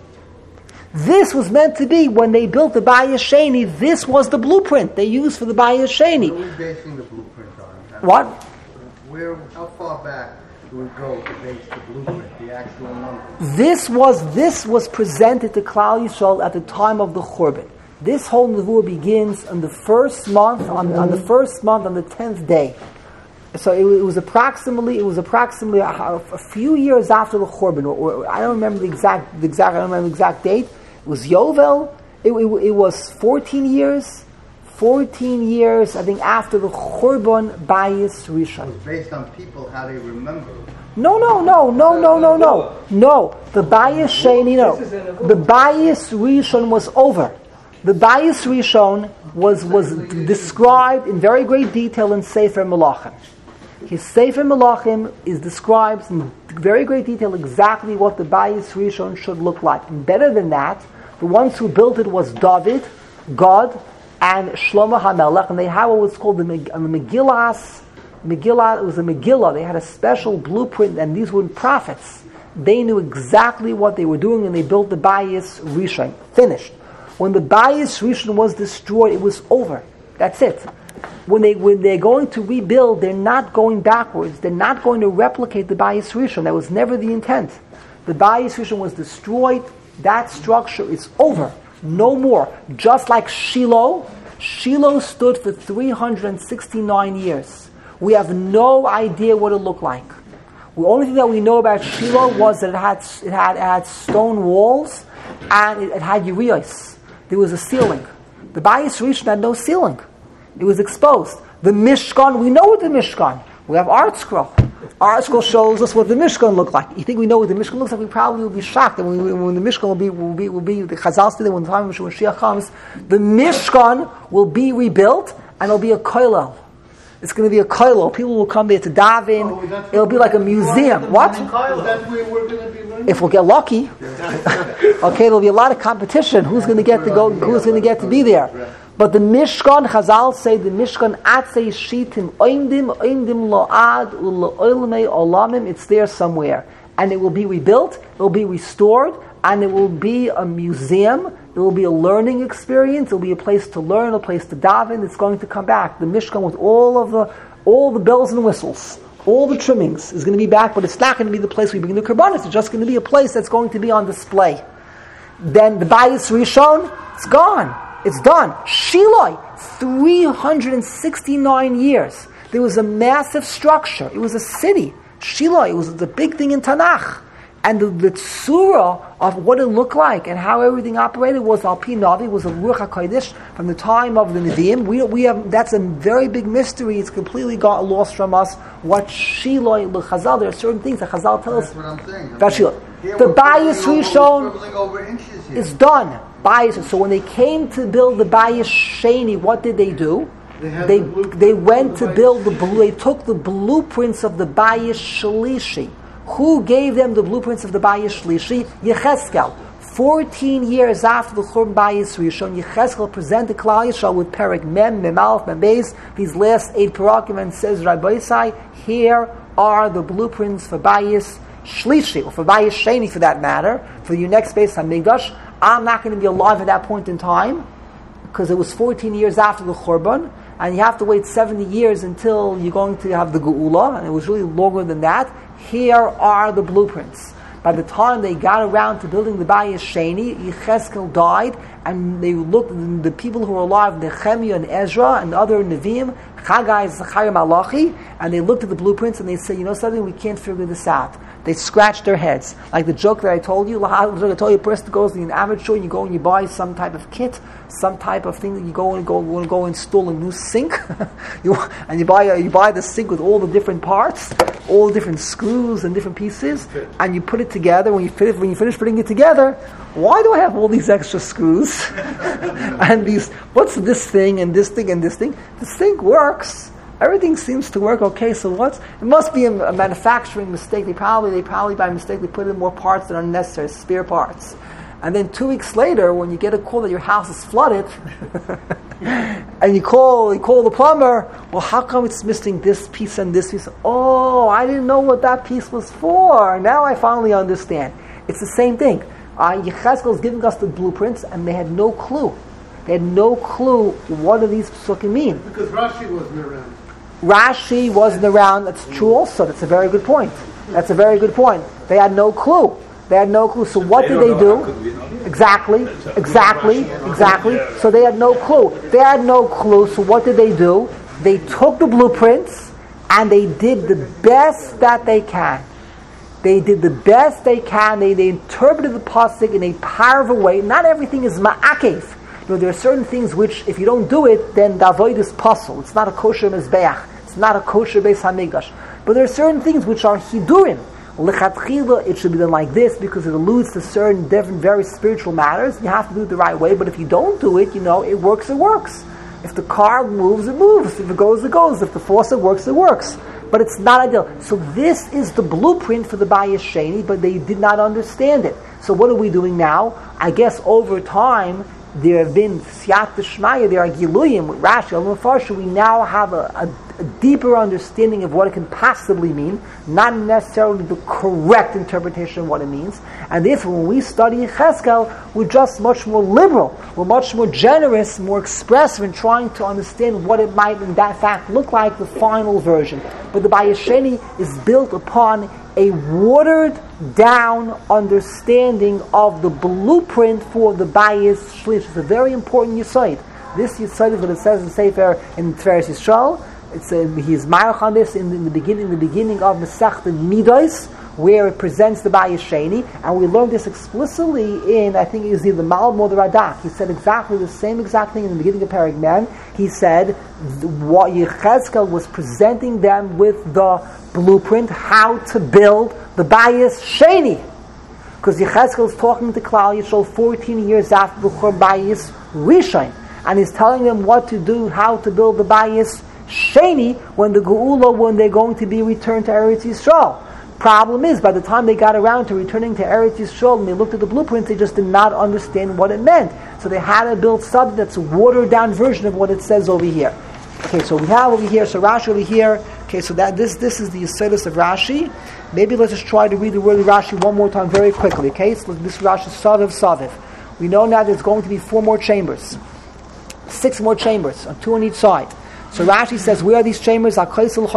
This was meant to be, when they built the Bayis Sheni, this was the blueprint they used for the Bayis Sheni. What are we basing the blueprint on? What? Where, how far back do we go to base the blueprint, the actual number? This was this was presented to Klal Yisrael at the time of the Churban. This whole nevuah begins on the first month, on, on the first month, on the tenth day. So it, it was approximately, it was approximately a, a few years after the Churban. Or, or, I don't remember the exact, the exact, I don't remember the exact date. It was Yovel. It, it, it was fourteen years, fourteen years, I think, after the Churban Bayis Rishon. It's based on people, how they remember. No, no, no, no, no, no, no, no. The Bayis Sheni, no. The Bayis Rishon was over. The Bayis Rishon was was described in very great detail in Sefer Melachim. His Sefer Melachim is described in very great detail exactly what the Bayis Rishon should look like. And better than that, the ones who built it was David, God, and Shlomo HaMelech, and they had what was called the Meg- Megillas, Megillah, it was a Megillah. They had a special blueprint, and these were prophets. They knew exactly what they were doing, and they built the Bayis Rishon. Finished. When the Bayis Rishon was destroyed, it was over. That's it. When, they, when they're going to rebuild, they're not going backwards. They're not going to replicate the Bayis Rishon. That was never the intent. The Bayis Rishon was destroyed. That structure is over. No more. Just like Shiloh. Shiloh stood for three hundred sixty-nine years. We have no idea what it looked like. The only thing that we know about Shiloh was that it had it had, it had stone walls and it, it had urios. There was a ceiling. The Bayis Rishon had no ceiling. It was exposed. The Mishkan, we know what the Mishkan. We have Art Scroll. Art Scroll shows us what the Mishkan looked like. You think we know what the Mishkan looks like? We probably will be shocked. And when, when the Mishkan will be, will be, will be the Chazal say that when the time of Mashiach comes, the Mishkan will be rebuilt and it'll be a koilel. It's going to be a koilel. People will come there to daven. Oh, it'll be like a museum. What? That's where we're going to be learning. If we'll get lucky. Okay, there'll be a lot of competition. Who's going to get to go? Who's going to get to be there? But the Mishkan, Chazal say, the Mishkan atzei shitim oimdim oimdim lo'ad u'lo'olmei olamim. It's there somewhere, and it will be rebuilt. It will be restored, and it will be a museum. It will be a learning experience. It will be a place to learn, a place to daven. It's going to come back. The Mishkan with all of the all the bells and whistles, all the trimmings is going to be back, but it's not going to be the place we bring the Karbanis. It's just going to be a place that's going to be on display. Then the Bayis Rishon, it's gone. It's done. Shiloh, three hundred sixty-nine years. There was a massive structure. It was a city. Shiloh, it was the big thing in Tanakh. And the, the tzura of what it looked like and how everything operated was Al Pi Navi, was a Ruach HaKodesh from the time of the Nevi'im. We, we have, that's a very big mystery. It's completely got lost from us. What Shiloh, the Chazal, there are certain things that Chazal tells us. That's what I'm saying. About Shiloh. The Bayis Rishon is done. Bayis. So when they came to build the Bayis Sheni, what did they do? They they, they went to build the blue. They took the blueprints of the Bayis Shlishi. Who gave them the blueprints of the Bayis Shlishi? Yecheskel. Fourteen years after the Churban Bayis Rishon, Yecheskel presented Klal Yisrael with Perek Mem, Mem Aleph, Mem Beis, these last eight parakim, and says, Rabbi Yisai, here are the blueprints for Bayis Shlishi, or for Bayis Sheni for that matter, for your next Beis HaMikdash. I'm not going to be alive at that point in time, because it was fourteen years after the Churban, and you have to wait seventy years until you're going to have the Geula, and it was really longer than that. Here are the blueprints. By the time they got around to building the Bayis Sheni, Yecheskel died, and they looked at the people who were alive, Nehemiah and Ezra and other Nevi'im, Chagai, Zechariah, Malachi, and they looked at the blueprints and they said, you know something, we can't figure this out. They scratched their heads. Like the joke that I told you, I told you a person goes to an amateur and you go and you buy some type of kit, some type of thing that you go and go want to go install a new sink, you, and you buy a, you buy the sink with all the different parts, all the different screws and different pieces, and you put it together. When you finish, when you finish putting it together, why do I have all these extra screws and these? What's this thing and this thing and this thing? The sink works. Everything seems to work okay. So what's? It must be a, a manufacturing mistake. They probably, they probably by mistake, they put in more parts than are necessary, spare parts. And then two weeks later, when you get a call that your house is flooded, and you call, you call the plumber. Well, how come it's missing this piece and this piece? Oh, I didn't know what that piece was for. Now I finally understand. It's the same thing. Uh, Yecheskel is giving us the blueprints, and they had no clue. They had no clue what do these psukim mean. Because Rashi wasn't around. Rashi wasn't around. That's true also. That's a very good point. That's a very good point. They had no clue. They had no clue. So what did they do? Exactly. Exactly. Exactly. So they had no clue. They had no clue. So what did they do? They took the blueprints and they did the best that they can. They did the best they can. They, they interpreted the pasuk in a powerful way. Not everything is ma'akev. You know, there are certain things which, if you don't do it, then the avoid is puzzle. It's not a kosher mizbeach. It's not a kosher Beis HaMikdash. But there are certain things which are hidurim. Lechatchila, it should be done like this because it alludes to certain different, very spiritual matters. You have to do it the right way. But if you don't do it, you know, it works, it works. If the car moves, it moves. If it goes, it goes. If the faucet works, it works. but it's not ideal. So this is the blueprint for the Bayis Sheni, but they did not understand it. So what are we doing now? I guess over time, there have been Siyat D'Shmaya, there are Giluyim, with Rashi, Al-Mufarsha, we now have a, a, a deeper understanding of what it can possibly mean, not necessarily the correct interpretation of what it means. And therefore, when we study Yechezkel, we're just much more liberal, we're much more generous, more expressive in trying to understand what it might in that fact look like, the final version. But the Bayis Sheni is built upon a watered down understanding of the blueprint for the Bayis Shlish. It's a very important Yesod. This Yesod is what it says in Sefer in Tiferes Yisrael. It's a, he's marach on this in, in the beginning, the beginning of Masechta Midos, where it presents the Bayis Sheni, and we learned this explicitly in, I think it was either the Malbim or the Radak. He said exactly the same exact thing in the beginning of Perek Men. He said what Yechezkel was presenting them with the blueprint, how to build the Bayis Sheni. Because Yechezkel is talking to Klal Yisrael fourteen years after the Chor Bayis Rishon, and he's telling them what to do, how to build the Bayis Sheni when the Geula, when they're going to be returned to Eretz Yisrael. Problem is, by the time they got around to returning to Eretz Yisrael and they looked at the blueprint, they just did not understand what it meant. So they had to build something that's a watered down version of what it says over here. Okay, so we have over here, so Rashi over here. Okay, so that this this is the Yesodus of Rashi. Maybe let's just try to read the word of Rashi one more time very quickly. Okay, so this Rashi Saviv Saviv. We know now there's going to be four more chambers, six more chambers, two on each side. So Rashi says, where are these chambers? Within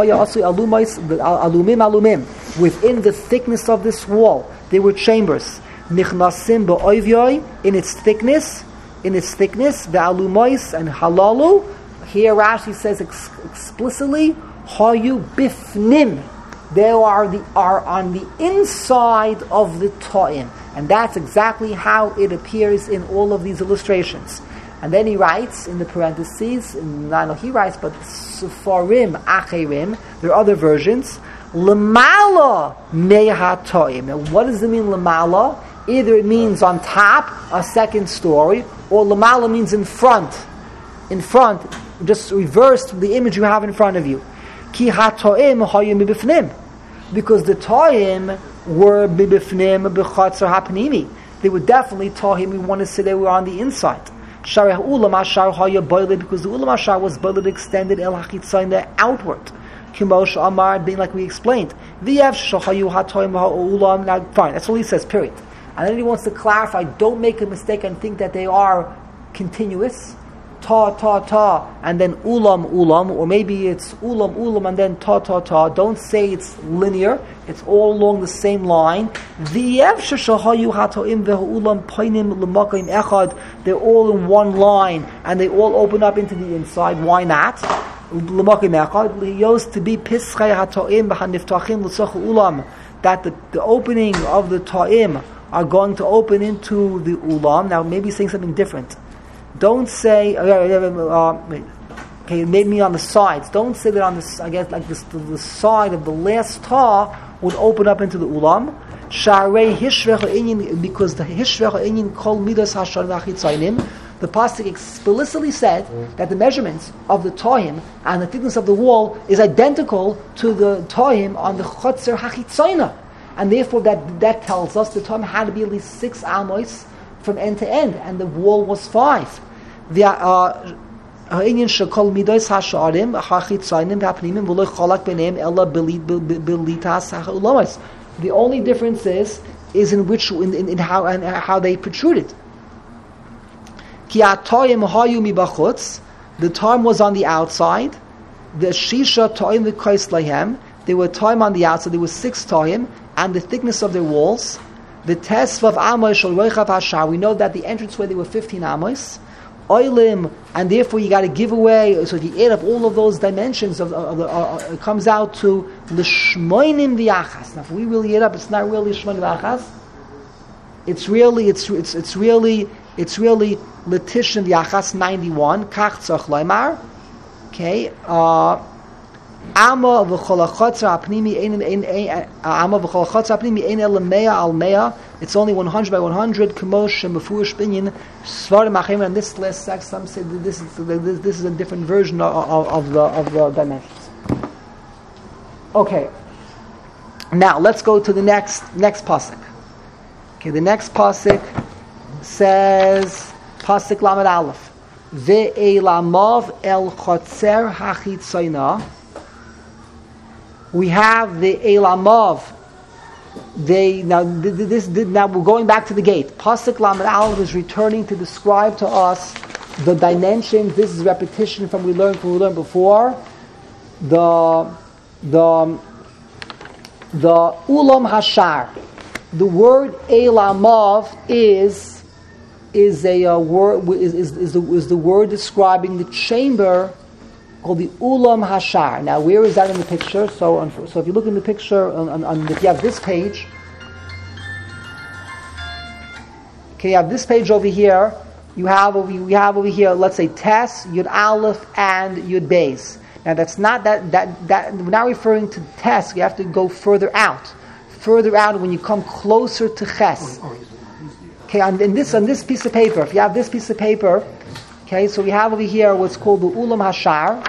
the thickness of this wall, there were chambers. Nichnasim ba'oivyoy, in its thickness, in its thickness, the alumois and halalu. Here Rashi says ex- explicitly, hayu bifnim. They are the are on the inside of the ta'im, and that's exactly how it appears in all of these illustrations. And then he writes in the parentheses, not only he writes, but Sefarim Acherim, there are other versions, Lamala Meha Ta'im. Now what does it mean Lamala? Either it means on top, a second story, or Lamala means in front. In front, just reverse the image you have in front of you. Ki ha Ta'im hayim b'bifnim. Because the Ta'im were b'bifnim b'chatzar hapnimi. They were definitely Ta'im, we want to say they were on the inside. Shareh ulam ashar haya boiled, because the ulam ashar was boiled extended el hachitzayin outward. Kimosh amar, being like we explained. V'yev shahayu hatoyim ha'ulam. Now, fine, that's all he says. Period. And then he wants to clarify. Don't make a mistake and think that they are continuous. Ta ta ta, and then ulam ulam, or maybe it's ulam ulam and then ta ta ta. Don't say it's linear. It's all along the same line. They're all in one line, and they all open up into the inside. Why not? To be that the, the opening of the ta'im are going to open into the ulam. Now, maybe saying something different. Don't say, uh, uh, okay, it made me on the sides. Don't say that on the, I guess, like this, the, the side of the last ta would open up into the ulam. Sharei hishvecha inyin, because the hishvecha inyin kol midas hashar v'achitzayim. The pasuk explicitly said that the measurements of the tohim and the thickness of the wall is identical to the tohim on the chotzer hachitzayna, and therefore that that tells us the tohim had to be at least six amos from end to end, and the wall was five. The uh, the only difference is is in which in, in, in how and how they protruded. The time was on the outside. The shisha toim the kais lahem. There were time on the outside. There were six toim, and the thickness of their walls. The test of amos shel roichav hashar. We know that the entranceway there were fifteen amos. Oilim, and therefore you got to give away. So if you add up all of those dimensions, of, of, of, of it comes out to l'shmoinim v'achas. Now, if we really add up, it's not really l'shmoinim v'achas. It's really, it's it's it's really, it's really l'tishim v'achas ninety-one. Kach tzach leimar. Okay. Uh, Ama v'cholachotza apnimi ein ein ama v'cholachotza apnimi ein el mea al mea. It's only one hundred by one hundred. Kamosh and mefurish binyan svarim achim. And this last section, some say that this is this, this is a different version of, of, of the of the dimensions. Okay. Now let's go to the next next pasuk. Okay, the next pasuk says pasuk lamed aleph ve'elamav el chotzer hachitzayna. We have the elamav. They now this, this now we're going back to the gate. Pasuk lamed aleph is returning to describe to us the dimensions. This is repetition from we learned from we learned before. The the The ulam hashar, the word elamav is is a uh, word is is, is, the, is the word describing the chamber called the ulam hashar. Now, where is that in the picture? So, on, so if you look in the picture, on, on, on, if you have this page, okay, you have this page over here. You have over you have over here. Let's say Tes, Yud Aleph, and Yud Beis. Now that's not that that that we're not referring to Tes. You have to go further out, further out when you come closer to Ches. Okay, on in this on this piece of paper, if you have this piece of paper, okay, so we have over here what's called the Ulam Hashar,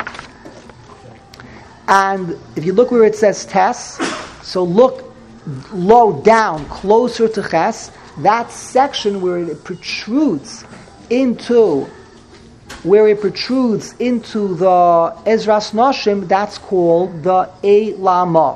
and if you look where it says Tes, so look low down, closer to Ches. That section where it protrudes into. Where it protrudes into the Ezras Noshim, that's called the Elamav.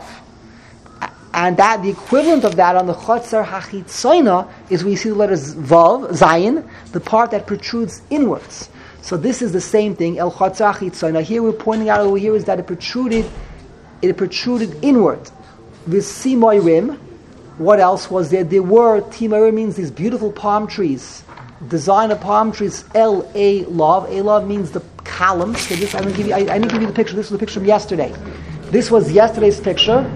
And that the equivalent of that on the Chotzer Hachitzoina is where you see the letters Vav, Zayin, the part that protrudes inwards. So this is the same thing, El Chotzer Hachitzoina. Here we're pointing out over here is that it protruded, it protruded inward. With Simoirim, what else was there? There were, Timoirim means these beautiful palm trees. Design of palm trees, L A Love. A Love means the columns. So this, I'm going to give you, I, I didn't give you the picture. This was the picture from yesterday. This was yesterday's picture.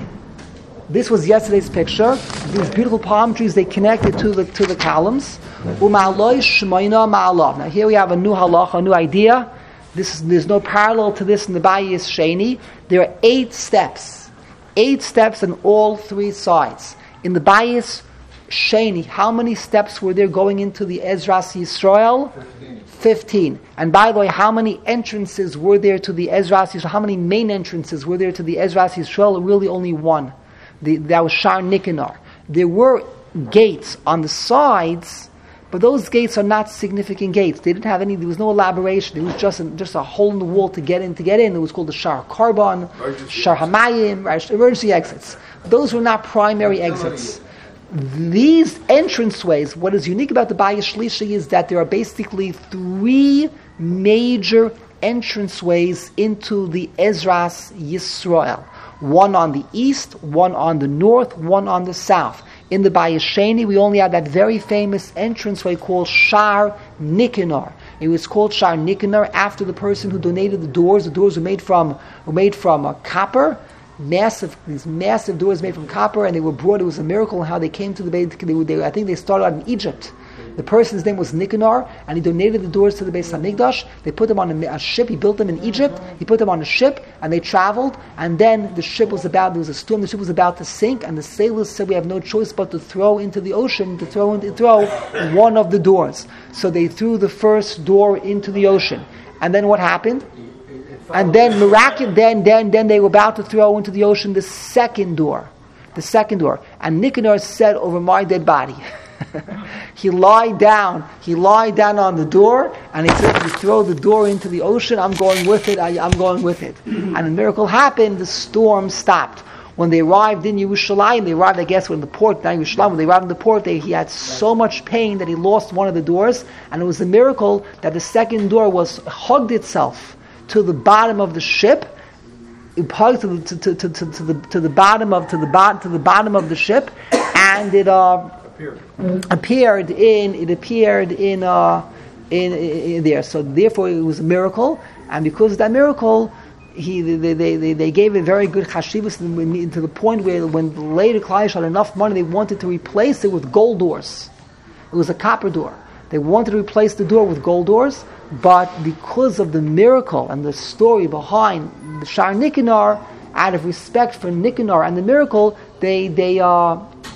This was yesterday's picture. These beautiful palm trees, they connected to the to the columns. U'ma'aloi shmoina ma'alav. Now here we have a new halacha, a new idea. This is, there's no parallel to this in the Bayis Sheni. There are eight steps. Eight steps on all three sides. In the Bayis Sheni, how many steps were there going into the Ezras Yisrael? Fifteen. Fifteen. And by the way, how many entrances were there to the Ezras Yisrael? How many main entrances were there to the Ezras Yisrael? Really only one. The, that was Shar Nikanor. There were gates on the sides, but those gates are not significant gates. They didn't have any, there was no elaboration. It was just a, just a hole in the wall to get in. To get in, it was called the Shar Karban, Shar Hamayim, right, emergency exits. Those were not primary exits. These entranceways, what is unique about the Bayis Shlishi is that there are basically three major entranceways into the Ezras Yisrael. One on the east, one on the north, one on the south. In the Bayis Sheni, we only have that very famous entranceway called Shar Nikanor. It was called Shar Nikanor after the person who donated the doors. The doors were made from were made from uh, copper. Massive, these massive doors made from copper, and they were brought. It was a miracle how they came to the Beit. They, they, I think they started out in Egypt. The person's name was Nikanor, and he donated the doors to the Beis Hamikdash. They put them on a, a ship. He built them in Egypt. He put them on a ship, and they traveled. And then the ship was about. There was a storm. The ship was about to sink, and the sailors said, "We have no choice but to throw into the ocean, to throw into throw one of the doors." So they threw the first door into the ocean, and then what happened? And then miraculous, then then then they were about to throw into the ocean the second door, the second door. And Nikanor said, "Over my dead body." He lied down. He lied down on the door, and he said, "If you throw the door into the ocean, I'm going with it. I, I'm going with it." And a miracle happened. The storm stopped. When they arrived in Yerushalayim, they arrived, I guess, when the port, not Yerushalayim, when they arrived in the port, they, he had so much pain that he lost one of the doors, and it was a miracle that the second door was hugged itself to the bottom of the ship, it hugged to the to, to, to, to the to the bottom of to the bottom to the bottom of the ship, and it uh, appeared. appeared in it appeared in uh in, in there. So therefore, it was a miracle, and because of that miracle, he they they they, they gave a very good chashivus to the point where when later Klal Yisrael had enough money, they wanted to replace it with gold doors. It was a copper door. They wanted to replace the door with gold doors. But because of the miracle and the story behind the Shar Nikanor, out of respect for Nikanor and the miracle, they they uh,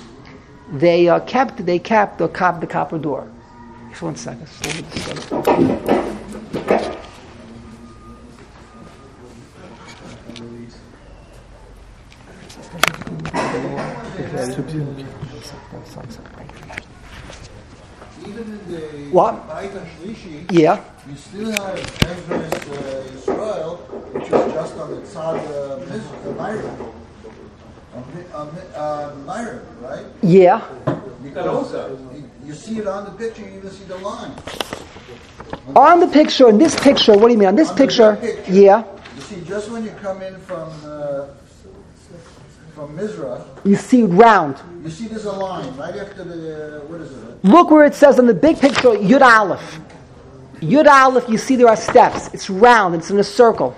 they uh, kept they kept the cop the copper door. Just one second. Even in the What? Beit HaShlishi, Yeah. you still have Ezra's uh, Israel, which is just on the Tzad uh, Miz- uh, Myriv. On Mi- on Mi- uh, Myriv, right? Yeah. Because you, you see it on the picture, you even see the line. On the picture, in this picture, what do you mean? On this On the picture, picture. yeah. You see, just when you come in from uh, from Mizrah, You see it round. you see there's a line right after the, uh, what is it? Look where it says on the big picture, Yud Aleph. Yud Aleph, you see there are steps. It's round. It's in a circle.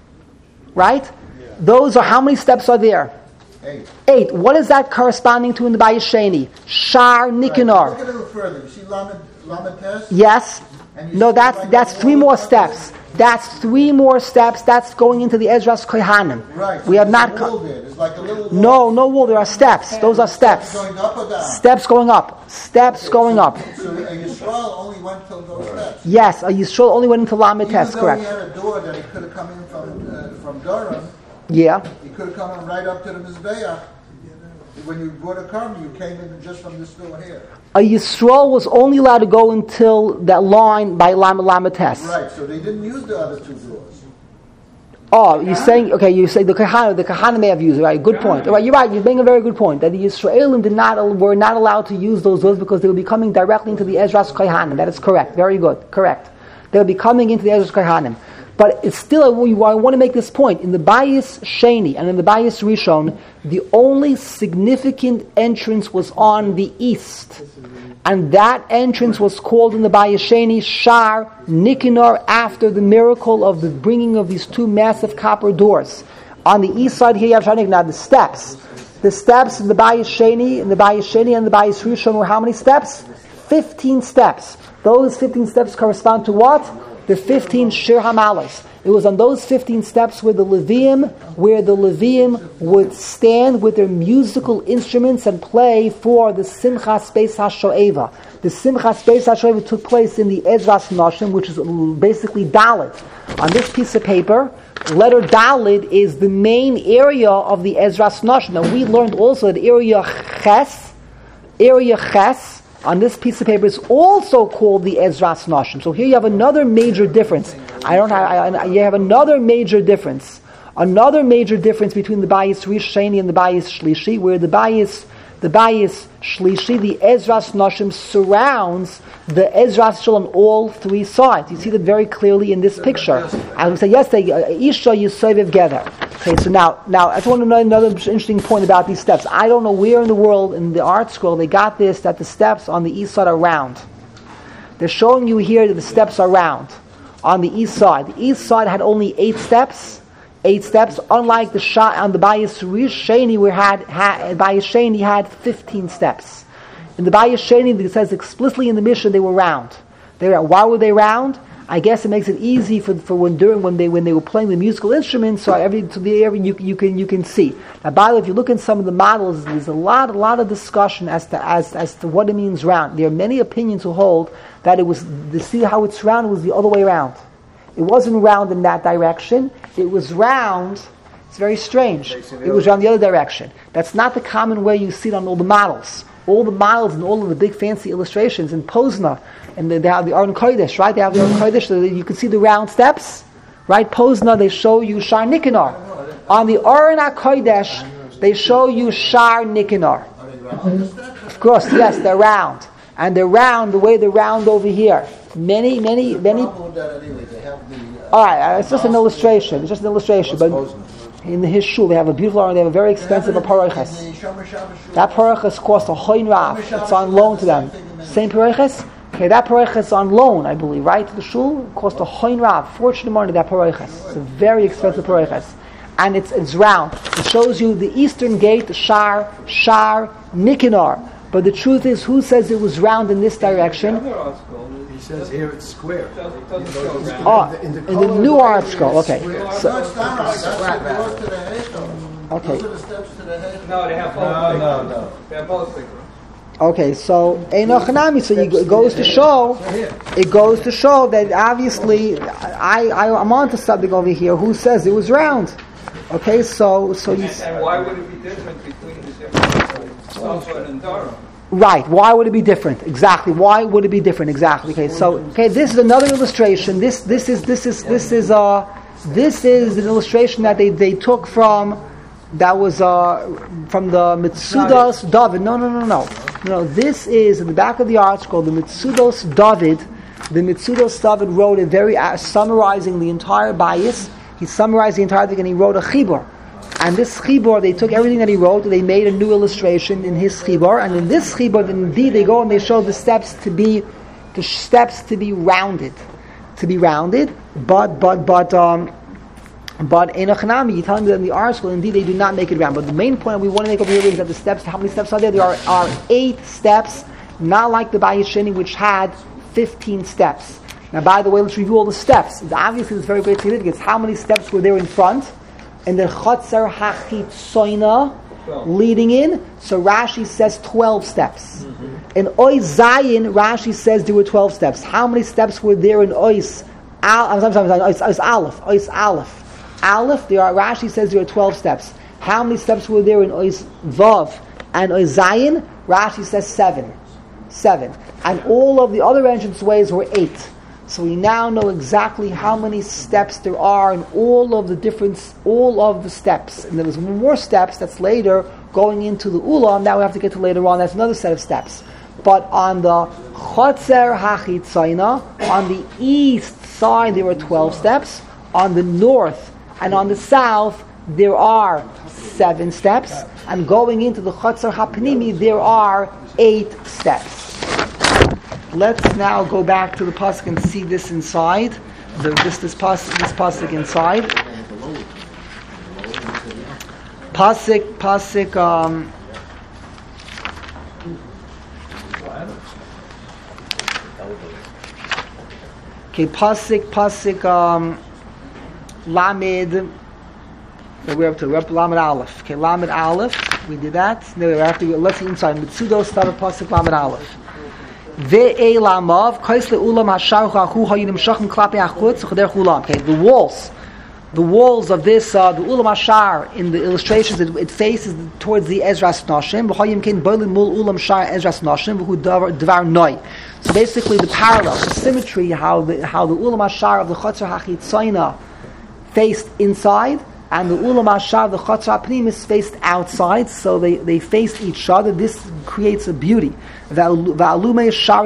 Right? Those are, how many steps are there? Eight. Eight. What is that corresponding to in the Bayis Sheni? Shar Right. Nikanor. Look at it a little further. You see Lamed, Lamed Tes? Yes. And you No, see that's like that's the three wall more up steps. there? That's three more steps. That's going into the Ezra's Kohanim. Right. We so have there's not. a wall Co- there. There's like a little wall. no, no wall. There are steps. Those are steps. Going up or down? Steps going up. Steps going up. So uh, Yisrael only went till those steps. Yes, a Yisrael only went into Lamed Even Tes, though correct? he had a door that he could have come in from uh, from Durham, Yeah. he could have come in right up to the Mizbeach. When you brought a carbon, you came in just from this door here. A Yisrael was only allowed to go until that line by Lamed Lamed Tes. Right, so they didn't use the other two doors. Oh, you're saying, okay, you say the Kahana, the Kahana may have used it, right? Good point. Right, you're right, you're making a very good point, that the Yisraelim did not, were not allowed to use those doors because they would be coming directly into the Ezra's Kohanim. That is correct, very good, correct. They would be coming into the Ezra's Kohanim. But it's still, I want to make this point, in the Bayis Sheni and in the Bayis Rishon, the only significant entrance was on the east. And that entrance was called in the Bayis Sheni Shar Nikanor, after the miracle of the bringing of these two massive copper doors. On the east side here you have Shar Nikanor. Now the steps. The steps in the Bayis Sheni, in the Bayis Sheni and the Bayis Rishon were how many steps? Fifteen steps. Those fifteen steps correspond to what? The fifteen Shir Hamalas. It was on those fifteen steps where the Levium, where the Levium would stand with their musical instruments and play for the Simchas Beis HaShoeva. The Simchas Beis HaShoeva took place in the Ezras Noshim, which is basically Dalet. On this piece of paper, letter Dalet is the main area of the Ezras Noshim. Now we learned also that area Ches, area Ches, on this piece of paper is also called the Ezras Noshim. So here you have another major difference. I don't have. I, I, you have another major difference. Another major difference between the Bayis Rishoni and the Bayis Shlishi, where the Bayis, the Bayis Shlishi, the Ezras Noshim surrounds the Ezras Shul on all three sides. You see that very clearly in this picture. And we said yesterday, Isha Yisovev Gather. Okay, so now, now I just want to know another interesting point about these steps. I don't know where in the world in the art scroll they got this, that the steps on the east side are round. They're showing you here that the steps are round on the east side. The east side had only eight steps. Eight steps, unlike the shot on the Bayis Rishoni, where had, had Bayis Sheni had fifteen steps. In the Bayis Sheni, it says explicitly in the Mishnah they were round. They were, why were they round? I guess it makes it easy for, for when during when they when they were playing the musical instruments, so every to the every you you can you can see. Now, by the way, if you look at some of the models, there's a lot a lot of discussion as to as as to what it means round. There are many opinions who hold that it was to see how it's round was the other way around. It wasn't round in that direction. It was round. It's very strange. It was round the other direction. That's not the common way you see it on all the models. All the models and all of the big fancy illustrations in Posna, and they have the Aron Kodesh, right? They have the Aron Kodesh, so you can see the round steps, right? Posna, they show you Shar Nikanor. On the Aron HaKodesh, they show you Shar Nikanor. Of course, yes, they're round. And they're round the way they're round over here. Many, many, many... All right, it's just an illustration. It's just an illustration. But in his shul, they have a beautiful Aron, they have a very expensive parochas. That parochas costs a hoin rav. It's on loan to them. Same parochas? Okay, that parochas is on loan, I believe, right? To the shul, it costs a hoin rav. Fortune money, that parochas. It's a very expensive parochas. And it's it's round. It shows you the eastern gate, the Shar, Shar, Nikanor. But the truth is, who says it was round in this direction? He says here it's square. Oh, in the, in the new art scroll. Okay. So, okay. No, they have both. No, no, no. They have both figures. Okay, so Einochanami, so you, it goes to show, it goes to show that obviously, I, I I'm onto something over here. Who says it was round? Okay, so so you. And why would it be different between the different? Sulfur and Durham. Right. Why would it be different? Exactly. Why would it be different? Exactly. Okay. So, okay, this is another illustration. This, this is, this is, this is, uh, this is an illustration that they, they took from, that was uh, from the Mitzudos David. No, no, no, no, no. This is in the back of the article. The Mitzudos David. The Mitzudos David wrote a very uh, summarizing the entire bias. He summarized the entire thing, and he wrote a chibur. And this chibur, they took everything that he wrote, they made a new illustration in his chibur, and in this chibur, indeed, they go and they show the steps to be, the steps to be rounded, to be rounded. But but but um, but in a chanami, you tell me that in the article, indeed, they do not make it round. But the main point we want to make over here is that the steps, how many steps are there? There are, are eight steps, not like the Bayis Sheni, which had fifteen steps. Now, by the way, let's review all the steps. Obviously, there's very great significance. How many steps were there in front? And the Chotzer Hachitzoina leading in. So Rashi says twelve steps. Mm-hmm. In Ois Zayin, Rashi says there were twelve steps. How many steps were there in Ois? Al, I'm sorry, I'm sorry, Ois, Ois Aleph. Ois Aleph. Aleph, there are, Rashi says there are twelve steps. How many steps were there in Ois Vav and Ois Zayin? Rashi says seven. Seven. And all of the other entrance ways were eight. So we now know exactly how many steps there are in all of the different, all of the steps. And there was more steps that's later going into the Ulam. Now we have to get to later on. That's another set of steps. But on the Chotzer Hachitzaina, on the east side, there were twelve steps. On the north and on the south, there are seven steps. And going into the Chotzer Hapnimi, there are eight steps. Let's now go back to the pasuk and see this inside. The, this this pasuk this pasuk inside. Pasuk pasuk. Um, okay, pasuk pasuk. Um, Lamed. We're up to we're up to Lamed Aleph. Okay, Lamed Aleph. We did that. No, we have to go. Let's see inside. Mitzudos started pasuk Lamed Aleph. Okay, the walls, the walls of this, uh, the Ulam Ashar in the illustrations, it, it faces towards the Ezras Noshim. So basically, the parallel, the symmetry, how the how the Ulam Ashar of the Chotzer Hachitzoina faced inside, and the Ulam Ashar of the Chotzer HaPnimis faced outside, so they, they faced each other. This creates a beauty. Okay, so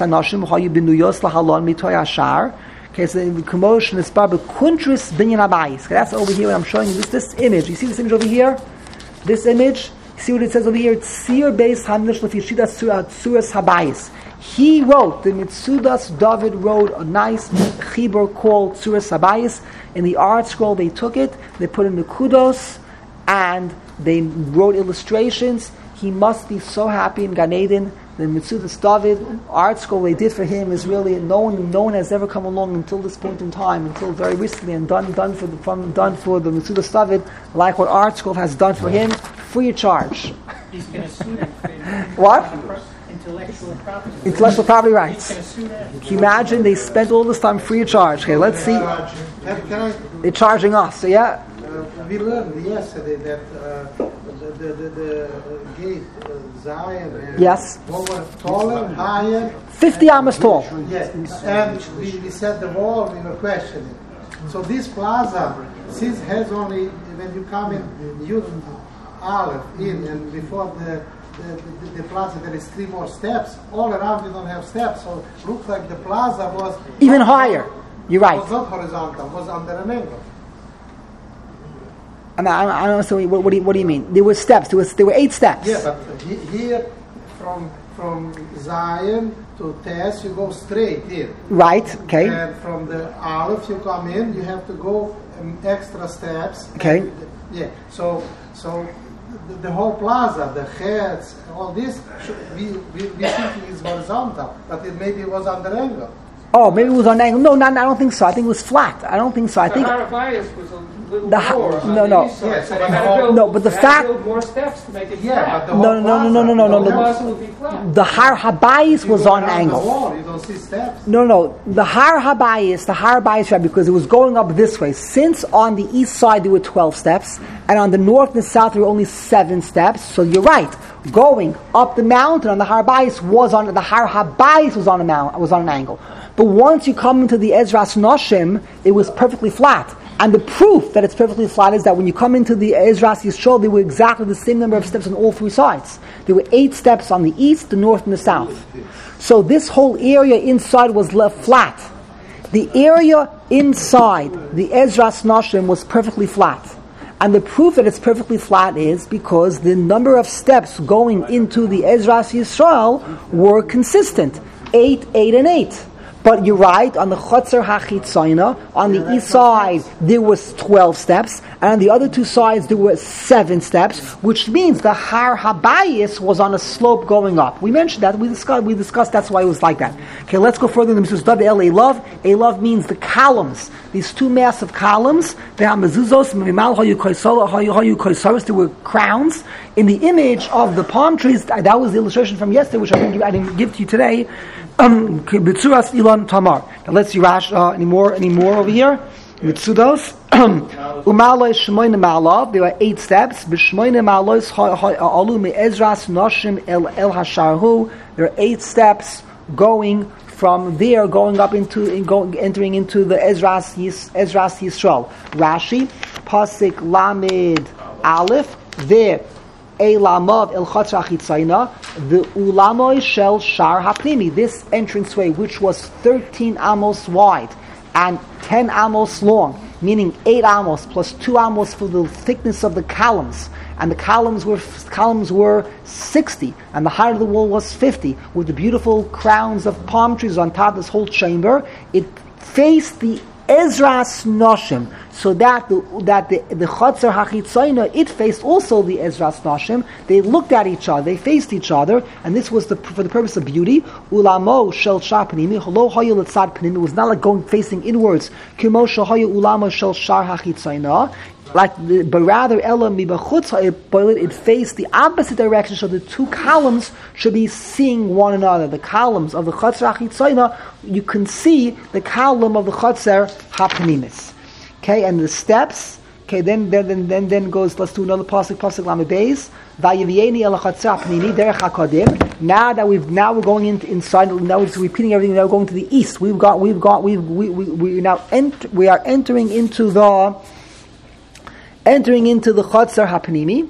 the commotion is about kuntris binyan habayis. That's over here when I'm showing you this, this image. You see this image over here? This image? You see what it says over here? Tzir beis hamnish lefishida tzuras habayis. He wrote, the Mitzudas David wrote a nice chibur called Tzuras Habayis. In the art scroll, they took it, they put in the kudos, and they wrote illustrations. He must be so happy in Gan Eden. The Mitzudas David art scroll they did for him is really no one, no one has ever come along until this point in time, until very recently, and done done for the from, done for the Mitzudas David, like what art scroll has done for him, free of charge. He's going to sue them. What? Intellectual property. Intellectual property rights. Can you imagine they spent all this time free of charge? Okay, let's see. They're charging us. So yeah. Uh, we learned yesterday that uh, the, the, the, the gate uh, Zion and yes. what was taller, higher. Fifty amas tall. Yes, and we, we set the wall in a question. So this plaza, since has only when you come in, you Aleph in and before the. The, the, the plaza, there is three more steps. All around you don't have steps, so it looks like the plaza was even higher. You're right. Was not horizontal, was under an angle. I mean, I, I don't understand. What, what, do you, what do you mean? There were steps. There was there were eight steps. Yeah, but he, here from from Zion to Tess, you go straight in. Right. Okay. And from the Aleph, you come in. You have to go um, extra steps. Okay. And, yeah. So so. The, the whole plaza, the heads, all this, should, we, we, we think is horizontal, but it maybe was under angle. Oh, maybe it was on an angle. No, not, I don't think so. I think it was flat. I don't think so. I The think Har Habayis was a little The ha- lower on no, the no. east side, Yes, so but they had to the build, no, but the they had to fact- build more steps to make it Yeah, flat. but the No, whole no, no, no, no, no, no, plaza, no, no. Otherwise it would be flat. the Har Habayis you was go on an around angle. The wall, you don't see steps. No, no, the Har Habayis, the Har Habayis, right, because it was going up this way. Since on the east side there were twelve steps, and on the north and the south there were only seven steps. So you're right, going up the mountain on the Har Habayis was on the Har Habayis was on a mount, was on an angle. But once you come into the Ezras Noshim, it was perfectly flat. And the proof that it's perfectly flat is that when you come into the Ezras Yisrael, there were exactly the same number of steps on all three sides. There were eight steps on the east, the north, and the south. So this whole area inside was left flat. The area inside the Ezras Noshim was perfectly flat. And the proof that it's perfectly flat is because the number of steps going into the Ezras Yisrael were consistent. Eight, eight, and eight. But you're right, on the Chotzer HaChitzayna, on the east side, there was twelve steps, and on the other two sides, there were seven steps, which means the Har Habayis was on a slope going up. We mentioned that, we discussed, we discussed that's why it was like that. Okay, let's go further in the Mitzvah. El Elav. Elav means the columns, these two massive columns. There were crowns. In the image of the palm trees, that was the illustration from yesterday, which I didn't give, I didn't give to you today. Um, B'tzuras Ilan Tamar. Now let's see Rash uh, any more any more over here. Mitzudos. Umaloi Shmoyne Malav. There are eight steps. B'Shmoyne Malois Alu Me'ezras Noshim El El Hasharhu. There are eight steps going from there, going up into in going, entering into the Ezras Yis, Ezras Yisrael. Rashi Pasik Lamed Aleph. There. Elamav El Chotzer HaChitzayna, the Ulamoy Shel Shar HaPnimi, this entranceway, which was thirteen amos wide and ten amos long, meaning eight amos plus two amos for the thickness of the columns, and the columns were columns were sixty, and the height of the wall was fifty, with the beautiful crowns of palm trees on top of this whole chamber. It faced the Ezras Noshim, so that the that the the Chotzer HaChitzayna, it faced also the Ezras Noshim. They looked at each other, they faced each other, and this was the, for the purpose of beauty. Ulamo shel shar panimi, holo hayu letzad panimi. It was not like going facing inwards. Kimo shel hayu ulamo shel shar HaChitzayna. Like, the, but rather, Ella mibachutz ha'poilet, it faced the opposite direction, so the two columns should be seeing one another. The columns of the Chotzer HaChitzayna, you can see the column of the Chotzer HaPanimis. Okay, and the steps. Okay, then then then then goes. Let's do another pasuk. Pasuk Lamed Beis. Vayivieni el Chotzer HaPanimi derech HaKodim. Now that we've now we're going into inside. Now we're repeating everything. Now we're going to the east. We've got we've got we've we we we now ent- we are entering into the. Entering into the Chotzer HaPanimi,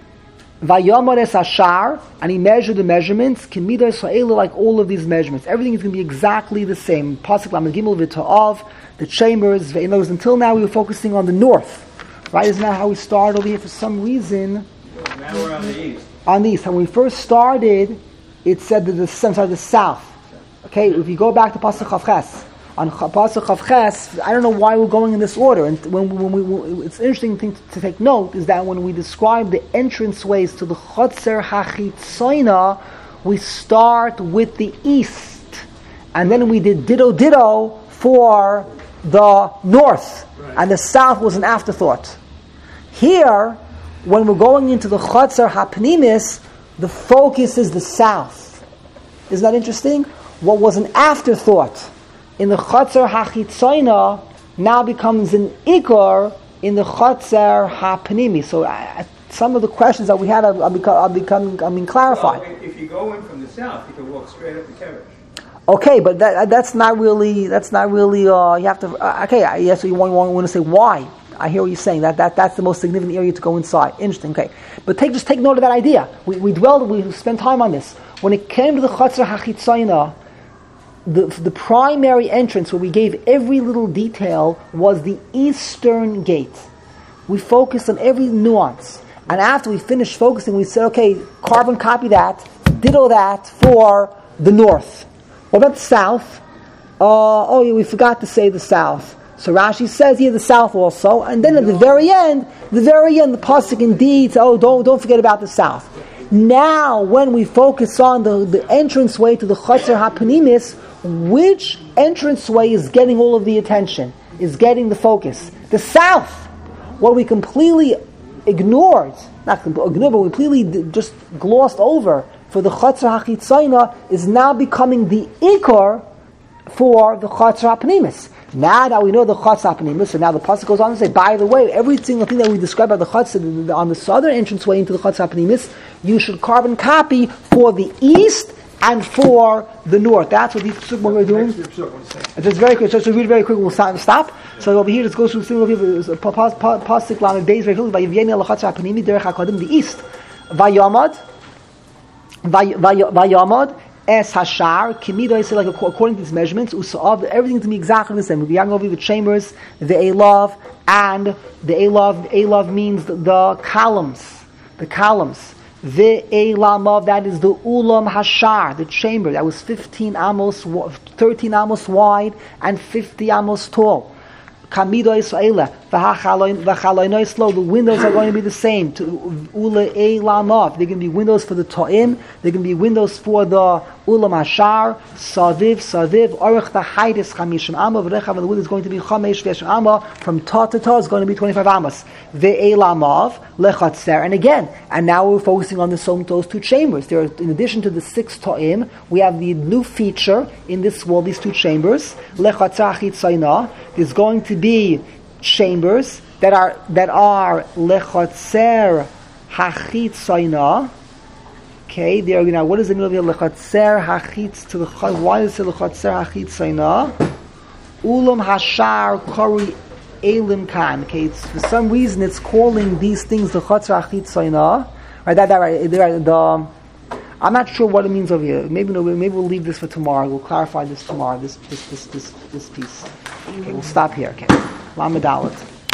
Vayomar es Hashar, and he measured the measurements, Kemidas Ha'elu, like all of these measurements. Everything is going to be exactly the same. Pasuk Lamed Gimel V'Ta'av, the chambers, Ve'elos. Until now we were focusing on the north. Right? Isn't that how we started over here? For some reason, Now we're on the east. on the east. When we first started, it said that the, I'm sorry, the south. Okay, if you go back to Pasuk Chavches, on Pasuk Chavches, I don't know why we're going in this order. And when, when we, when, it's an interesting thing to, to take note is that when we describe the entranceways to the Chotzer HaChitzayna, we start with the east, and then we did ditto ditto for the north, right. And the south was an afterthought. Here, when we're going into the Chotzer HaPnimis, the focus is the south. Isn't that interesting? What was an afterthought in the Chotzer HaChitzayna now becomes an ikar in the Chotzer HaPnimi. So uh, some of the questions that we had are, are, become, are becoming, I mean, clarified. Well, if you go in from the south, you can walk straight up to Keresh. Okay, but that, that's not really, that's not really, uh, you have to, uh, okay, yes, so you want, want, want to say why. I hear what you're saying, that, that that's the most significant area to go inside. Interesting, okay. But take just take note of that idea. We, we dwelled, we spent time on this. When it came to the Chotzer HaChitzayna, The, the primary entrance where we gave every little detail was the eastern gate. We focused on every nuance. And after we finished focusing, we said, okay, carbon copy that, ditto that for the north. What about the south? Uh, oh, yeah, we forgot to say the south. So Rashi says here the south also. And then at the very end, the very end, the pasuk indeed, oh, don't, don't forget about the south. Now, when we focus on the, the entranceway to the Chatzar HaPanimis, which entranceway is getting all of the attention, is getting the focus? The south, what we completely ignored, not ignored, but we completely just glossed over for the Chatzar HaChitzayna, is now becoming the Ikar for the Chatzar HaPanimis. Now that we know the Chatzar HaPanimis, so now the pasuk goes on to say, by the way, every single thing that we describe about the Chatzar on the southern entranceway into the Chatzar HaPanimis, you should carbon copy for the east and for the north. That's what these pasuk we're doing. It's very quick. So, so read very quick. We'll stop. So over here, let's go through single pasuk line days very quickly. Vayivyeni al Chatzar HaPanimi derech HaKodim, the east. Vayamad, Vayamad. Es hashar kimido is like according to these measurements usaav everything to be exactly the same. With the Yangovi, the chambers, the elav, and the elav. Elav means the, the columns, the columns. The elamav, that is the ulam hashar, the chamber that was fifteen amos, thirteen amos wide and fifty amos tall. Kamido Israela, the windows are going to be the same. To Ula Elamav, they're going to be windows for the To'im, they're going to be windows for the Ulam Hashar, Saviv, Saviv, Orech the Haidis Chamishim Amma, V'rechav, and the window is going to be Chamesh V'eshim Amma, from Ta to Ta is going to be twenty-five Amos. Ve'elamav, Lechatzer, and again, and now we're focusing on the Som those two chambers. There are, in addition to the six To'im, we have the new feature in this wall, these two chambers, Lechatzer Chitzayna. There's going to be chambers that are that are lechatzer hachitzayna. Okay, there you know what is the meaning of lechatzer hachitz to the why is it lechatzer hachitzayna? Ulam hashar kori elim kan. Okay, it's, for some reason it's calling these things lechatzer hachitzayna. Right, that that right. There, the I'm not sure what it means over here. Maybe no. Maybe we'll leave this for tomorrow. We'll clarify this tomorrow. This this this this, this piece. Okay, we'll stop here. Okay, Lamed Aleph.